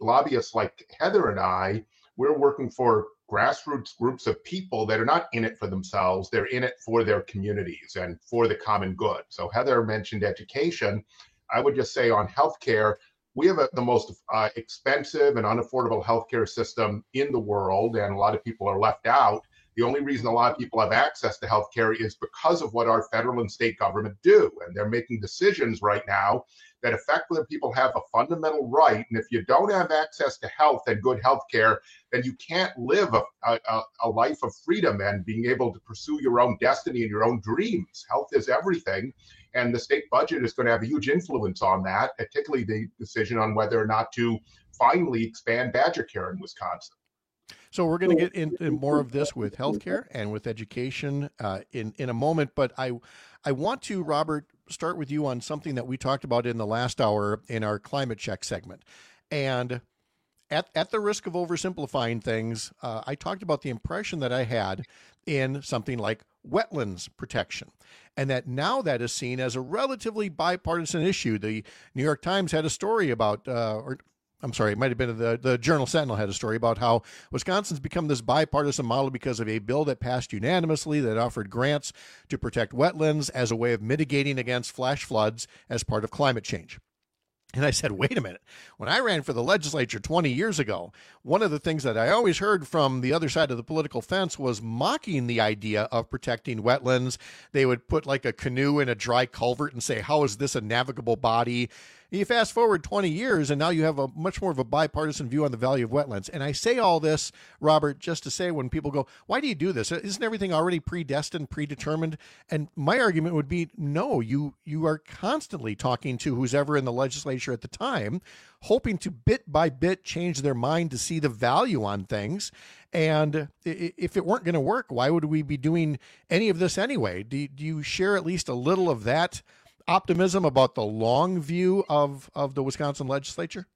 lobbyists like Heather and I, we're working for grassroots groups of people that are not in it for themselves. They're in it for their communities and for the common good. So Heather mentioned education. I would just say on healthcare, we have a, the most uh, expensive and unaffordable healthcare system in the world, and a lot of people are left out. The only reason a lot of people have access to healthcare is because of what our federal and state government do. And they're making decisions right now that affect whether people have a fundamental right. And if you don't have access to health and good healthcare, then you can't live a, a, a life of freedom and being able to pursue your own destiny and your own dreams. Health is everything. And the state budget is going to have a huge influence on that, particularly the decision on whether or not to finally expand Badger Care in Wisconsin. So we're going to get into more of this with healthcare and with education uh, in in a moment. But I I want to, Robert, start with you on something that we talked about in the last hour in our climate check segment. And at at the risk of oversimplifying things, uh, I talked about the impression that I had in something like wetlands protection, and that now that is seen as a relatively bipartisan issue. The New York Times had a story about, uh, or I'm sorry, it might have been the, the Journal Sentinel had a story about how Wisconsin's become this bipartisan model because of a bill that passed unanimously that offered grants to protect wetlands as a way of mitigating against flash floods as part of climate change. And I said, wait a minute. When I ran for the legislature twenty years ago, one of the things that I always heard from the other side of the political fence was mocking the idea of protecting wetlands. They would put like a canoe in a dry culvert and say, how is this a navigable body? You fast forward twenty years, and now you have a much more of a bipartisan view on the value of wetlands. And I say all this, Robert, just to say when people go, why do you do this? Isn't everything already predestined, predetermined? And my argument would be, no, you you are constantly talking to who's ever in the legislature at the time, hoping to bit by bit change their mind to see the value on things. And if it weren't going to work, why would we be doing any of this anyway? Do, do you share at least a little of that optimism about the long view of, of the Wisconsin legislature?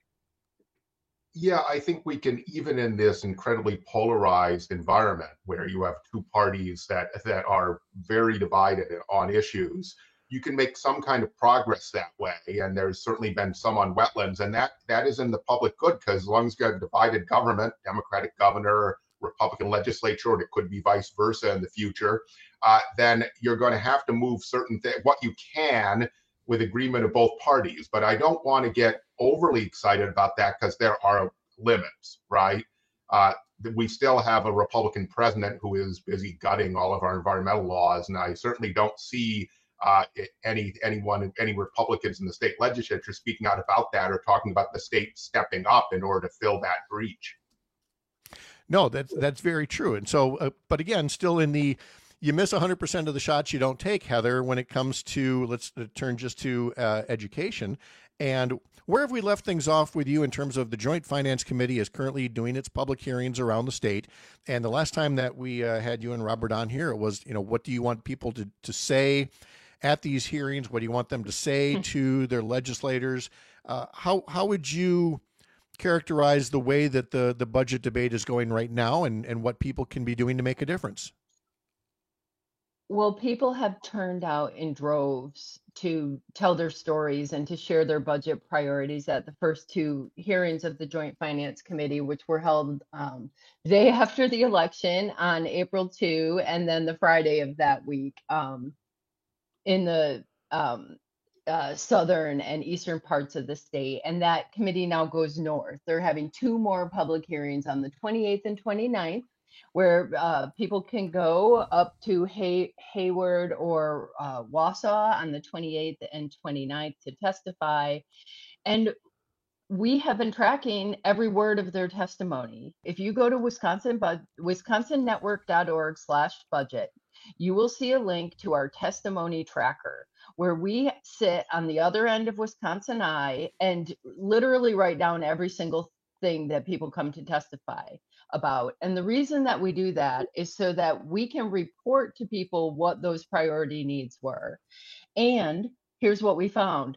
Yeah, I think we can, even in this incredibly polarized environment where you have two parties that that are very divided on issues, you can make some kind of progress that way. And there's certainly been some on wetlands, and that that is in the public good, because as long as you have a divided government, Democratic governor, Republican legislature, or it could be vice versa in the future, uh, then you're going to have to move certain things, what you can, with agreement of both parties. But I don't want to get overly excited about that, because there are limits, right? Uh, we still have a Republican president who is busy gutting all of our environmental laws, and I certainly don't see uh, any anyone, any Republicans in the state legislature speaking out about that or talking about the state stepping up in order to fill that breach. No, that's that's very true. And so, uh, but again, still in the, you miss one hundred percent of the shots you don't take, Heather, when it comes to, let's turn just to uh, education. And where have we left things off with you in terms of the Joint Finance Committee is currently doing its public hearings around the state? And the last time that we uh, had you and Robert on here, it was, you know, what do you want people to, to say at these hearings? What do you want them to say mm-hmm. to their legislators? Uh, how how would you characterize the way that the, the budget debate is going right now, and, and what people can be doing to make a difference? Well, people have turned out in droves to tell their stories and to share their budget priorities at the first two hearings of the Joint Finance Committee, which were held um, the day after the election on April second, and then the Friday of that week um, in the um, Uh, southern and eastern parts of the state. And that committee now goes north. They're having two more public hearings on the twenty-eighth and twenty-ninth, where uh, people can go up to Hay- Hayward or uh, Wausau on the twenty-eighth and twenty-ninth to testify. And we have been tracking every word of their testimony. If you go to Wisconsin, bu- wisconsin network dot org slash budget, you will see a link to our testimony tracker, where we sit on the other end of Wisconsin Eye and literally write down every single thing that people come to testify about. And the reason that we do that is so that we can report to people what those priority needs were. And here's what we found.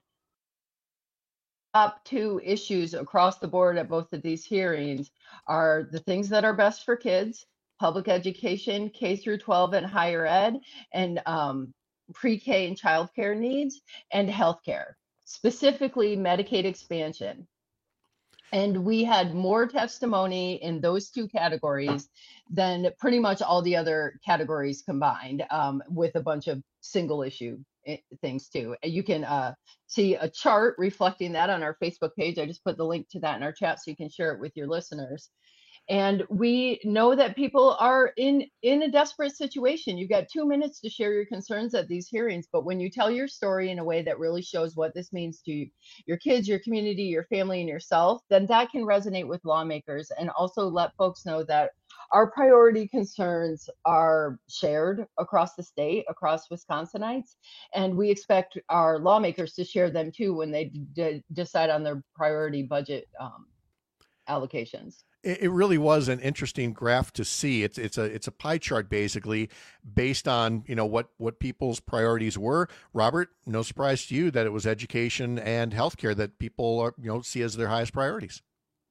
Top two issues across the board at both of these hearings are the things that are best for kids, public education, K through twelve and higher ed, and um, pre-K and childcare needs, and healthcare, specifically Medicaid expansion. And we had more testimony in those two categories than pretty much all the other categories combined, um, with a bunch of single issue things too. You can uh, see a chart reflecting that on our Facebook page. I just put the link to that in our chat so you can share it with your listeners. And we know that people are in, in a desperate situation. You've got two minutes to share your concerns at these hearings, but when you tell your story in a way that really shows what this means to your kids, your community, your family, and yourself, then that can resonate with lawmakers and also let folks know that our priority concerns are shared across the state, across Wisconsinites, and we expect our lawmakers to share them too when they d- decide on their priority budget um, allocations. It really was an interesting graph to see. It's it's a it's a pie chart basically based on, you know, what what people's priorities were. Robert, no surprise to you that it was education and healthcare that people are, you know, see as their highest priorities.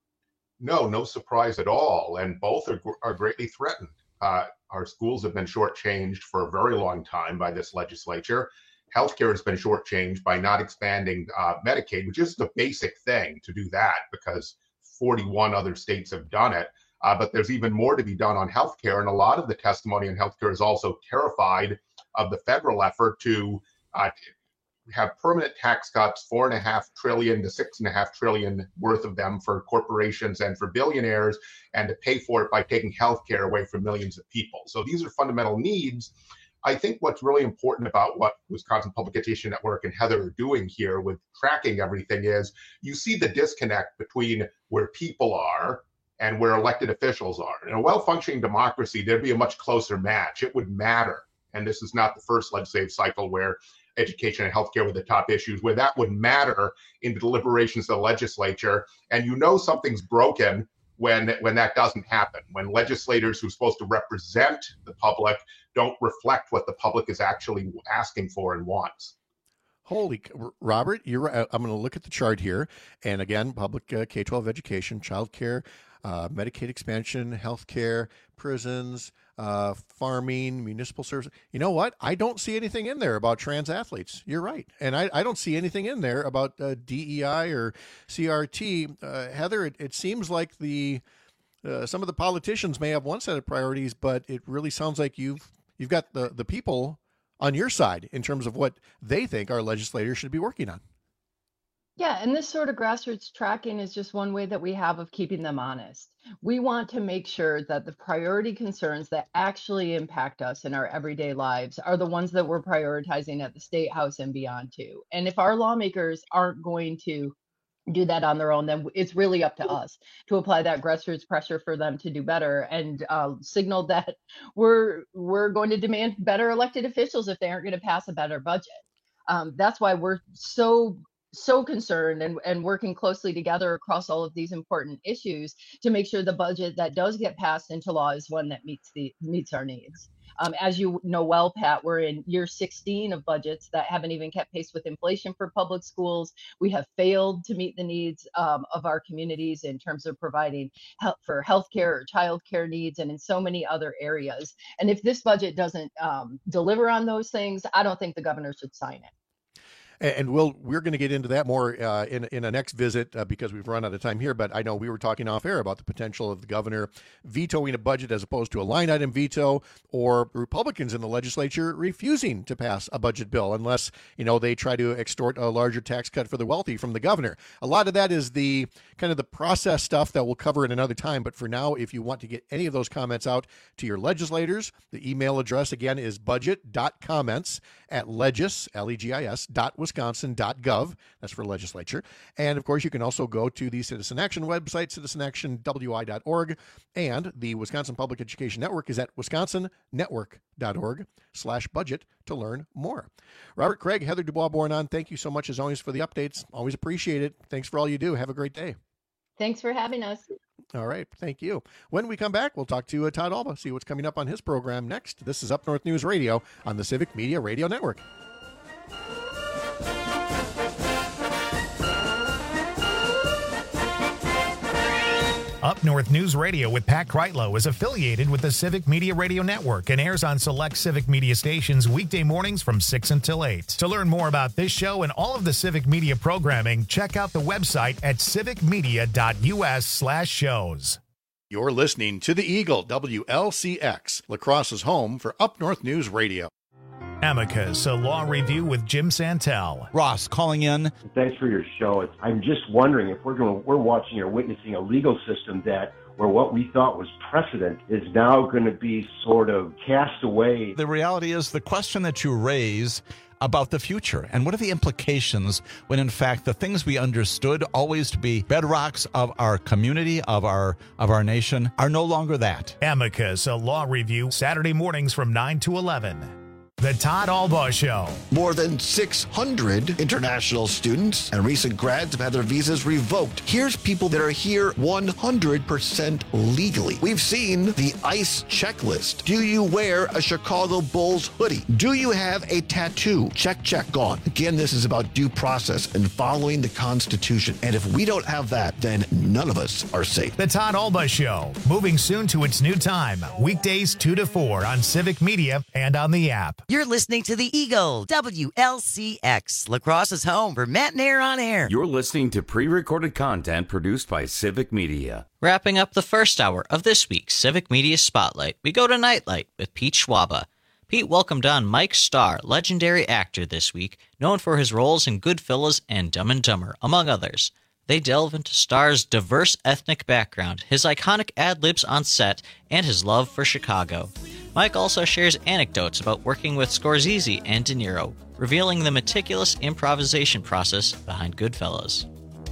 No, no surprise at all, and both are are greatly threatened. Uh, our schools have been shortchanged for a very long time by this legislature. Healthcare has been shortchanged by not expanding uh, Medicaid, which is a basic thing to do that because forty-one other states have done it, uh, but there's even more to be done on healthcare. And a lot of the testimony on healthcare is also terrified of the federal effort to uh, have permanent tax cuts, four and a half trillion to six and a half trillion worth of them for corporations and for billionaires, and to pay for it by taking healthcare away from millions of people. So these are fundamental needs. I think what's really important about what Wisconsin Public Education Network and Heather are doing here with tracking everything is you see the disconnect between where people are and where elected officials are. In a well-functioning democracy, there'd be a much closer match. It would matter. And this is not the first legislative cycle where education and healthcare were the top issues, where that would matter in the deliberations of the legislature. And you know something's broken when when that doesn't happen, when legislators who are supposed to represent the public don't reflect what the public is actually asking for and wants. Holy, Robert, you're right. I'm going to look at the chart here. And again, public uh, K twelve education, childcare, uh, Medicaid expansion, healthcare, prisons, uh, farming, municipal services. You know what? I don't see anything in there about trans athletes. You're right. And I, I don't see anything in there about uh, D E I or C R T. Uh, Heather, it, it seems like the uh, some of the politicians may have one set of priorities, but it really sounds like you've you've got the, the people on your side in terms of what they think our legislators should be working on. Yeah, and this sort of grassroots tracking is just one way that we have of keeping them honest. We want to make sure that the priority concerns that actually impact us in our everyday lives are the ones that we're prioritizing at the State House and beyond too. And if our lawmakers aren't going to do that on their own, then it's really up to us to apply that grassroots pressure for them to do better and uh, signal that we're we're going to demand better elected officials if they aren't going to pass a better budget. Um, that's why we're so so concerned and, and working closely together across all of these important issues to make sure the budget that does get passed into law is one that meets the meets our needs. Um, as you know well, Pat, we're in year sixteen of budgets that haven't even kept pace with inflation for public schools. We have failed to meet the needs um, of our communities in terms of providing help for healthcare or childcare needs and in so many other areas. And if this budget doesn't um, deliver on those things, I don't think the governor should sign it. And we'll, we're going to get into that more uh, in, in a next visit uh, because we've run out of time here. But I know we were talking off air about the potential of the governor vetoing a budget as opposed to a line item veto, or Republicans in the legislature refusing to pass a budget bill unless, you know, they try to extort a larger tax cut for the wealthy from the governor. A lot of that is the kind of the process stuff that we'll cover in another time. But for now, if you want to get any of those comments out to your legislators, the email address again is budget.comments at legis, L E G I S, dot wisconsin dot gov. That's for legislature. And of course, you can also go to the Citizen Action website, citizen action w i dot org. And the Wisconsin Public Education Network is at wisconsin network dot org slash budget to learn more. Robert Craig, Heather Dubois born on, thank you so much as always for the updates. Always appreciate it. Thanks for all you do. Have a great day. Thanks for having us. All right. Thank you. When we come back, we'll talk to uh, Todd Alba, see what's coming up on his program next. This is Up North News Radio on the Civic Media Radio Network. Up North News Radio with Pat Kreitlow is affiliated with the Civic Media Radio Network and airs on select Civic Media stations weekday mornings from six until eight. To learn more about this show and all of the Civic Media programming, check out the website at civicmedia.us slash shows. You're listening to The Eagle, W L C X, La Crosse's home for Up North News Radio. Amicus, a law review with Jim Santel. Ross calling in. Thanks for your show. I'm just wondering if we're going to, we're watching or witnessing a legal system that where what we thought was precedent is now going to be sort of cast away. The reality is the question that you raise about the future and what are the implications when in fact the things we understood always to be bedrocks of our community, of our of our nation, are no longer that. Amicus, a law review, Saturday mornings from nine to eleven. The Todd Albaugh Show. More than six hundred international students and recent grads have had their visas revoked. Here's people that are here one hundred percent legally. We've seen the ICE checklist. Do you wear a Chicago Bulls hoodie? Do you have a tattoo? Check, check, gone. Again, this is about due process and following the Constitution. And if we don't have that, then none of us are safe. The Todd Albaugh Show, moving soon to its new time. Weekdays two to four on Civic Media and on the app. You're listening to The Eagle, W L C X, La Crosse's home for Matt and Air on Air. You're listening to pre-recorded content produced by Civic Media. Wrapping up the first hour of this week's Civic Media Spotlight, we go to Nightlight with Pete Schwaba. Pete welcomed on Mike Starr, legendary actor this week, known for his roles in Goodfellas and Dumb and Dumber, among others. They delve into Starr's diverse ethnic background, his iconic ad-libs on set, and his love for Chicago. Mike also shares anecdotes about working with Scorsese and De Niro, revealing the meticulous improvisation process behind Goodfellas.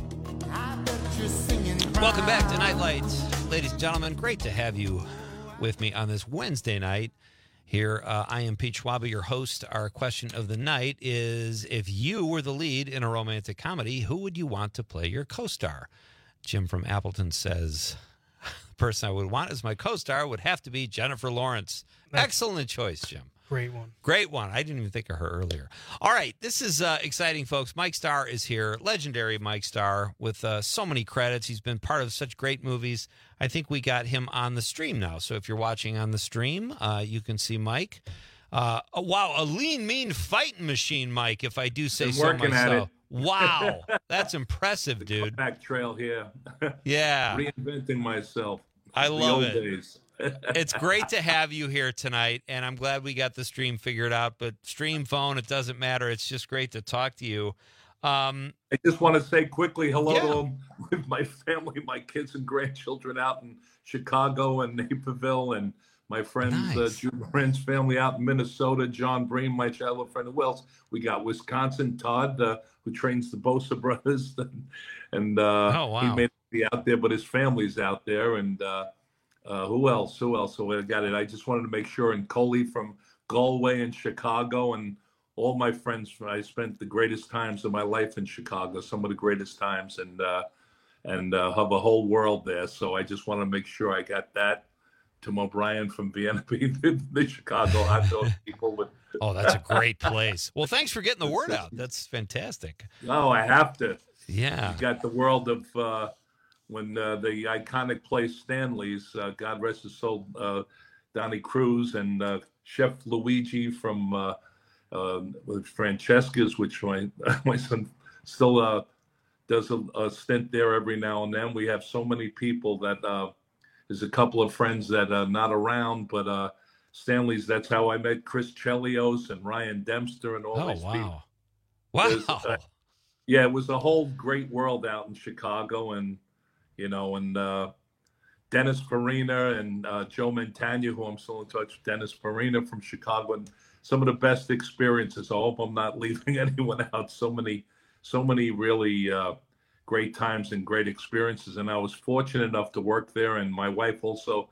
Welcome back to Nightlight. Ladies and gentlemen, great to have you with me on this Wednesday night. Here, uh, I am Pete Schwaba, your host. Our question of the night is, if you were the lead in a romantic comedy, who would you want to play your co-star? Jim from Appleton says, the person I would want as my co-star would have to be Jennifer Lawrence. That's Excellent choice, Jim. Great one. Great one. I didn't even think of her earlier. All right, this is uh, exciting, folks. Mike Starr is here, legendary Mike Starr, with uh, so many credits. He's been part of such great movies. I think we got him on the stream now. So if you're watching on the stream, uh, you can see Mike. Uh, oh, wow, a lean, mean fighting machine, Mike, if I do say Been so working myself. at it. Wow, that's impressive, dude. Back trail here. Yeah. Reinventing myself. I The love old it. days. It's great to have you here tonight, and I'm glad we got the stream figured out. But stream, phone, it doesn't matter. It's just great to talk to you. Um, I just want to say quickly hello Yeah. to them with my family, my kids and grandchildren out in Chicago and Naperville, and my friends, Nice. uh, Jude Morin's family out in Minnesota, John Breen, my childhood friend. Who else? We got Wisconsin, Todd, uh, who trains the Bosa brothers, and, and uh, Oh, wow. he may not be out there, but his family's out there, and uh, uh, who else? Who else? So I got it. I just wanted to make sure. And Coley from Galway and Chicago, and all my friends. I spent the greatest times of my life in Chicago, some of the greatest times, and uh, and uh, have a whole world there. So I just want to make sure I got that. Tim O'Brien from Vienna, the Chicago hot dog people. With oh, that's a great place. Well, thanks for getting the word out. That's fantastic. No, I have to. Yeah. You got the world of uh, when uh, the iconic place Stanley's, uh, God rest his soul, uh, Donnie Cruz and uh, Chef Luigi from uh, uh, with Francesca's, which my my son still uh, does a, a stint there every now and then. We have so many people that uh, there's a couple of friends that are not around, but uh, Stanley's. That's how I met Chris Chelios and Ryan Dempster and all Oh, these wow. people. Wow. There's, uh, yeah, it was a whole great world out in Chicago, and you know, and uh, Dennis Farina and uh, Joe Montagna, who I'm still in touch with, Dennis Farina from Chicago, and some of the best experiences. I hope I'm not leaving anyone out. So many, so many really uh, great times and great experiences, and I was fortunate enough to work there. And my wife also,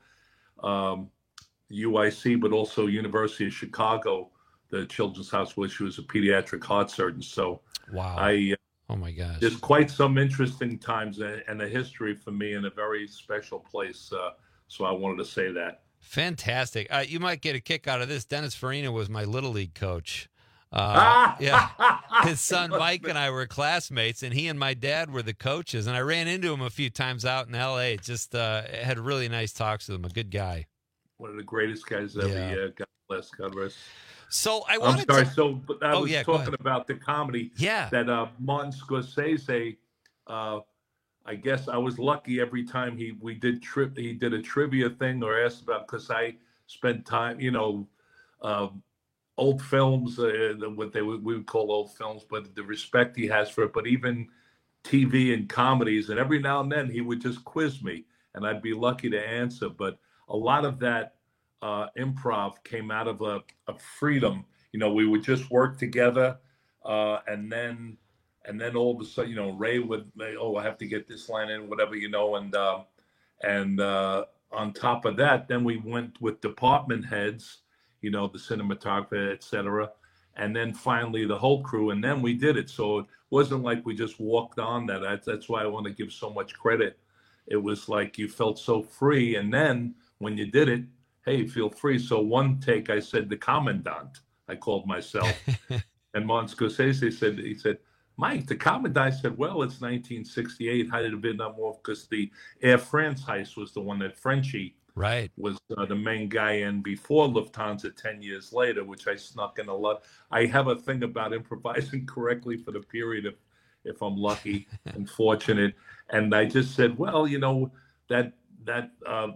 um, U I C, but also University of Chicago, the Children's Hospital. She was a pediatric heart surgeon. So Wow. I. Uh, Oh my gosh. There's quite some interesting times and a history for me in a very special place. Uh, so I wanted to say that. Fantastic. Uh, you might get a kick out of this. Dennis Farina was my Little League coach. Uh, yeah, his son Mike and I were classmates, and he and my dad were the coaches. And I ran into him a few times out in L A. Just uh, had really nice talks with him. A good guy. One of the greatest guys ever. Yeah. Yeah, God bless, God rest. So I I'm wanted sorry. to. So, but I Oh, was yeah, go talking ahead. about the comedy. Yeah. That uh, Martin Scorsese. Uh, I guess I was lucky every time he we did trip. He did a trivia thing or asked about because I spent time, you know. Uh, old films, uh, what they would, we would call old films, but the respect he has for it, but even T V and comedies, and every now and then he would just quiz me, and I'd be lucky to answer. But a lot of that uh, improv came out of a, a freedom. You know, we would just work together, uh, and then and then all of a sudden, you know, Ray would, oh, I have to get this line in, whatever, you know, and uh, and uh, on top of that, then we went with department heads, you know, the cinematographer, et cetera. And then finally the whole crew, and then we did it. So it wasn't like we just walked on that. That's, that's why I want to give so much credit. It was like you felt so free. And then when you did it, hey, feel free. So one take, I said, the commandant, I called myself. And Martin Scorsese said, he said, Mike, the commandant. I said, well, it's nineteen sixty-eight. How did it been up more? Because the Air France heist was the one that Frenchie Right. was uh, the main guy in before Lufthansa ten years later, which I snuck in a lot. I have a thing about improvising correctly for the period if, if I'm lucky and fortunate. And I just said, well, you know, that that uh,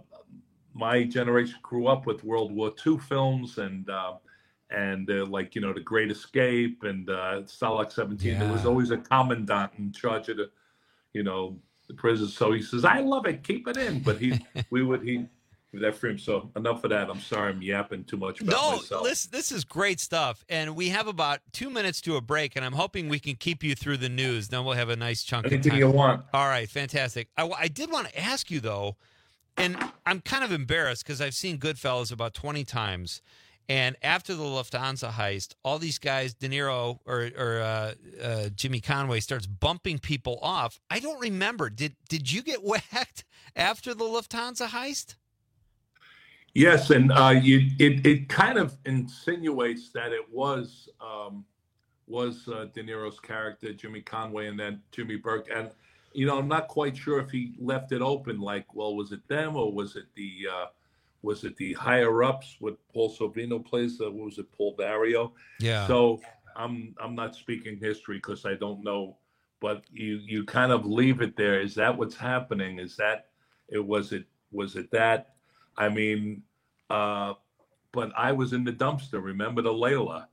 my generation grew up with World War Two films and uh, and uh, like, you know, The Great Escape and uh, Stalag seventeen. Yeah. There was always a commandant in charge of the, you know, the prison. So he says, I love it, keep it in. But he, we would, he, that frame. So enough of that. I'm sorry I'm yapping too much about No, myself. this this is great stuff, and we have about two minutes to a break, and I'm hoping we can keep you through the news. Then we'll have a nice chunk Anything of time. you want. All right, fantastic. I, I did want to ask you though, and I'm kind of embarrassed because I've seen Goodfellas about twenty times, and after the Lufthansa heist, all these guys, De Niro or or uh, uh, Jimmy Conway, starts bumping people off. I don't remember. Did did you get whacked after the Lufthansa heist? Yes, and uh, you, it it kind of insinuates that it was um, was uh, De Niro's character, Jimmy Conway, and then Jimmy Burke. And you know, I'm not quite sure if he left it open. Like, well, was it them or was it the uh, was it the higher ups? What Paul Sorvino plays? Uh, what was it, Paul Barrio? Yeah. So I'm I'm not speaking history because I don't know, but you you kind of leave it there. Is that what's happening? Is that it? Was it was it that? I mean, uh, but I was in the dumpster. Remember the Layla?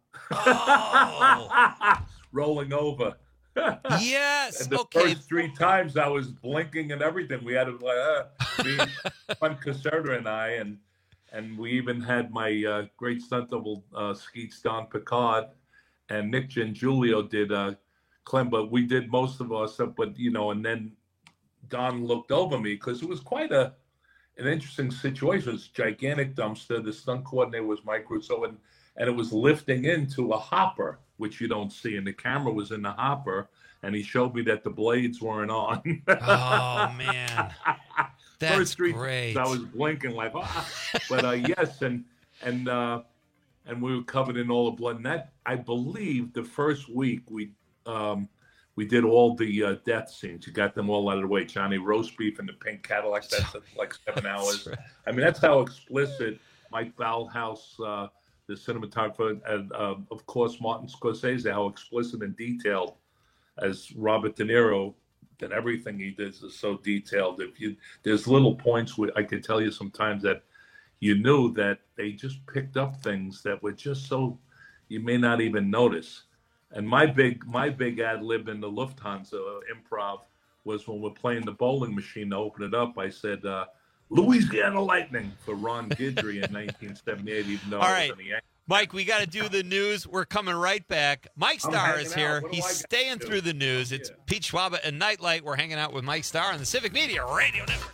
Oh. Rolling over. Yes. And the okay. first three times I was blinking and everything. We had to like uh, me, Juan Caserta and I, and and we even had my uh, great stunt double uh, Skeets Don Picard, and Nick Gengulio did uh, Clem. But we did most of our stuff. But you know, and then Don looked over me because it was quite a an interesting situation. It was a gigantic dumpster. The stunt coordinator was Mike Russo, and, and it was lifting into a hopper, which you don't see. And the camera was in the hopper, and he showed me that the blades weren't on. Oh, man. That's First three great. times I was blinking like, ah. But uh, yes, and and uh, and we were covered in all the blood. And that, I believe, the first week we um, we did all the uh, death scenes. You got them all out of the way. Johnny roast beef in the pink Cadillac. That's like seven hours. Right. I mean, that's how explicit Mike Ballhaus, uh, the cinematographer, and uh, of course Martin Scorsese, how explicit and detailed as Robert De Niro. That everything he does is so detailed. If you there's little points where I could tell you sometimes that you knew that they just picked up things that were just so you may not even notice. And my big my big ad lib in the Lufthansa improv was when we're playing the bowling machine to open it up. I said uh, Louisiana Lightning for Ron Guidry in nineteen seventy-eight, even though All I right. was in the Yankees. Mike, we got to do the news. We're coming right back. Mike I'm Starr hanging is out. here. What do He's I got staying to do? through the news. It's Pete Schwab and Nightlight. We're hanging out with Mike Starr on the Civic Media Radio Network.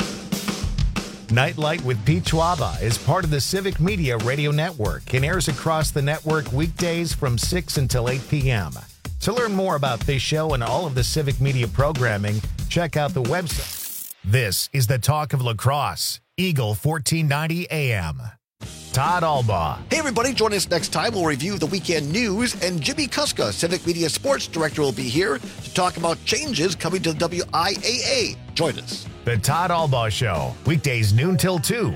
Nightlight with Pete Schwaba is part of the Civic Media Radio Network and airs across the network weekdays from six until eight p.m. To learn more about this show and all of the Civic Media programming, check out the website. This is the Talk of Lacrosse, Eagle fourteen ninety A M. Todd Albaugh. Hey, everybody, join us next time. We'll review the weekend news, and Jimmy Kuska, Civic Media Sports Director, will be here to talk about changes coming to the W I A A. Join us. The Todd Albaugh Show, weekdays noon till two.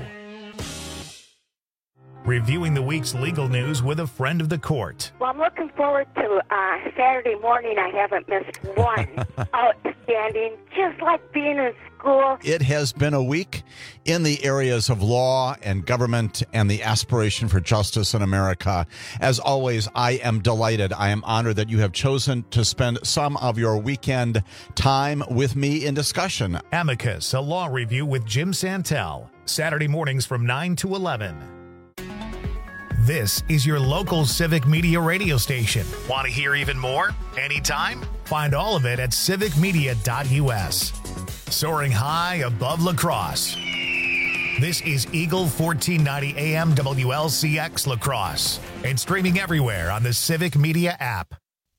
Reviewing the week's legal news with a friend of the court. Well, I'm looking forward to uh, Saturday morning. I haven't missed one. Outstanding, just like being in school. It has been a week in the areas of law and government and the aspiration for justice in America. As always, I am delighted. I am honored that you have chosen to spend some of your weekend time with me in discussion. Amicus, a law review with Jim Santel. Saturday mornings from nine to eleven. This is your local Civic Media radio station. Want to hear even more? Anytime? Find all of it at civic media dot u s. Soaring high above La Crosse. This is Eagle fourteen ninety A M W L C X La Crosse and streaming everywhere on the Civic Media app.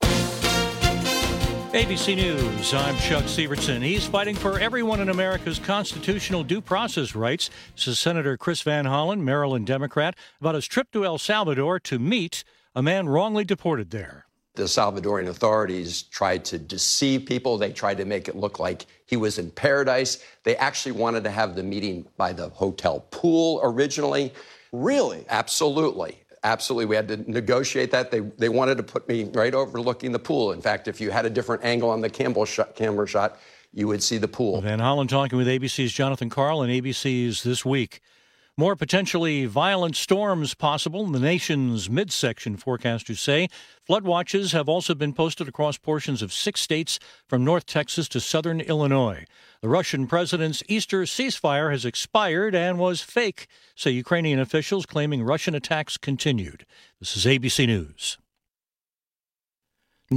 A B C News, I'm Chuck Severson. He's fighting for everyone in America's constitutional due process rights, says Senator Chris Van Hollen, Maryland Democrat, about his trip to El Salvador to meet a man wrongly deported there. The Salvadoran authorities tried to deceive people. They tried to make it look like he was in paradise. They actually wanted to have the meeting by the hotel pool originally. Really? Absolutely. Absolutely. We had to negotiate that. They they wanted to put me right overlooking the pool. In fact, if you had a different angle on the Campbell shot, camera shot, you would see the pool. Van Hollen talking with A B C's Jonathan Karl and A B C's This Week. More potentially violent storms possible in the nation's midsection, forecasters say. Flood watches have also been posted across portions of six states from North Texas to southern Illinois. The Russian president's Easter ceasefire has expired and was fake, say Ukrainian officials claiming Russian attacks continued. This is A B C News.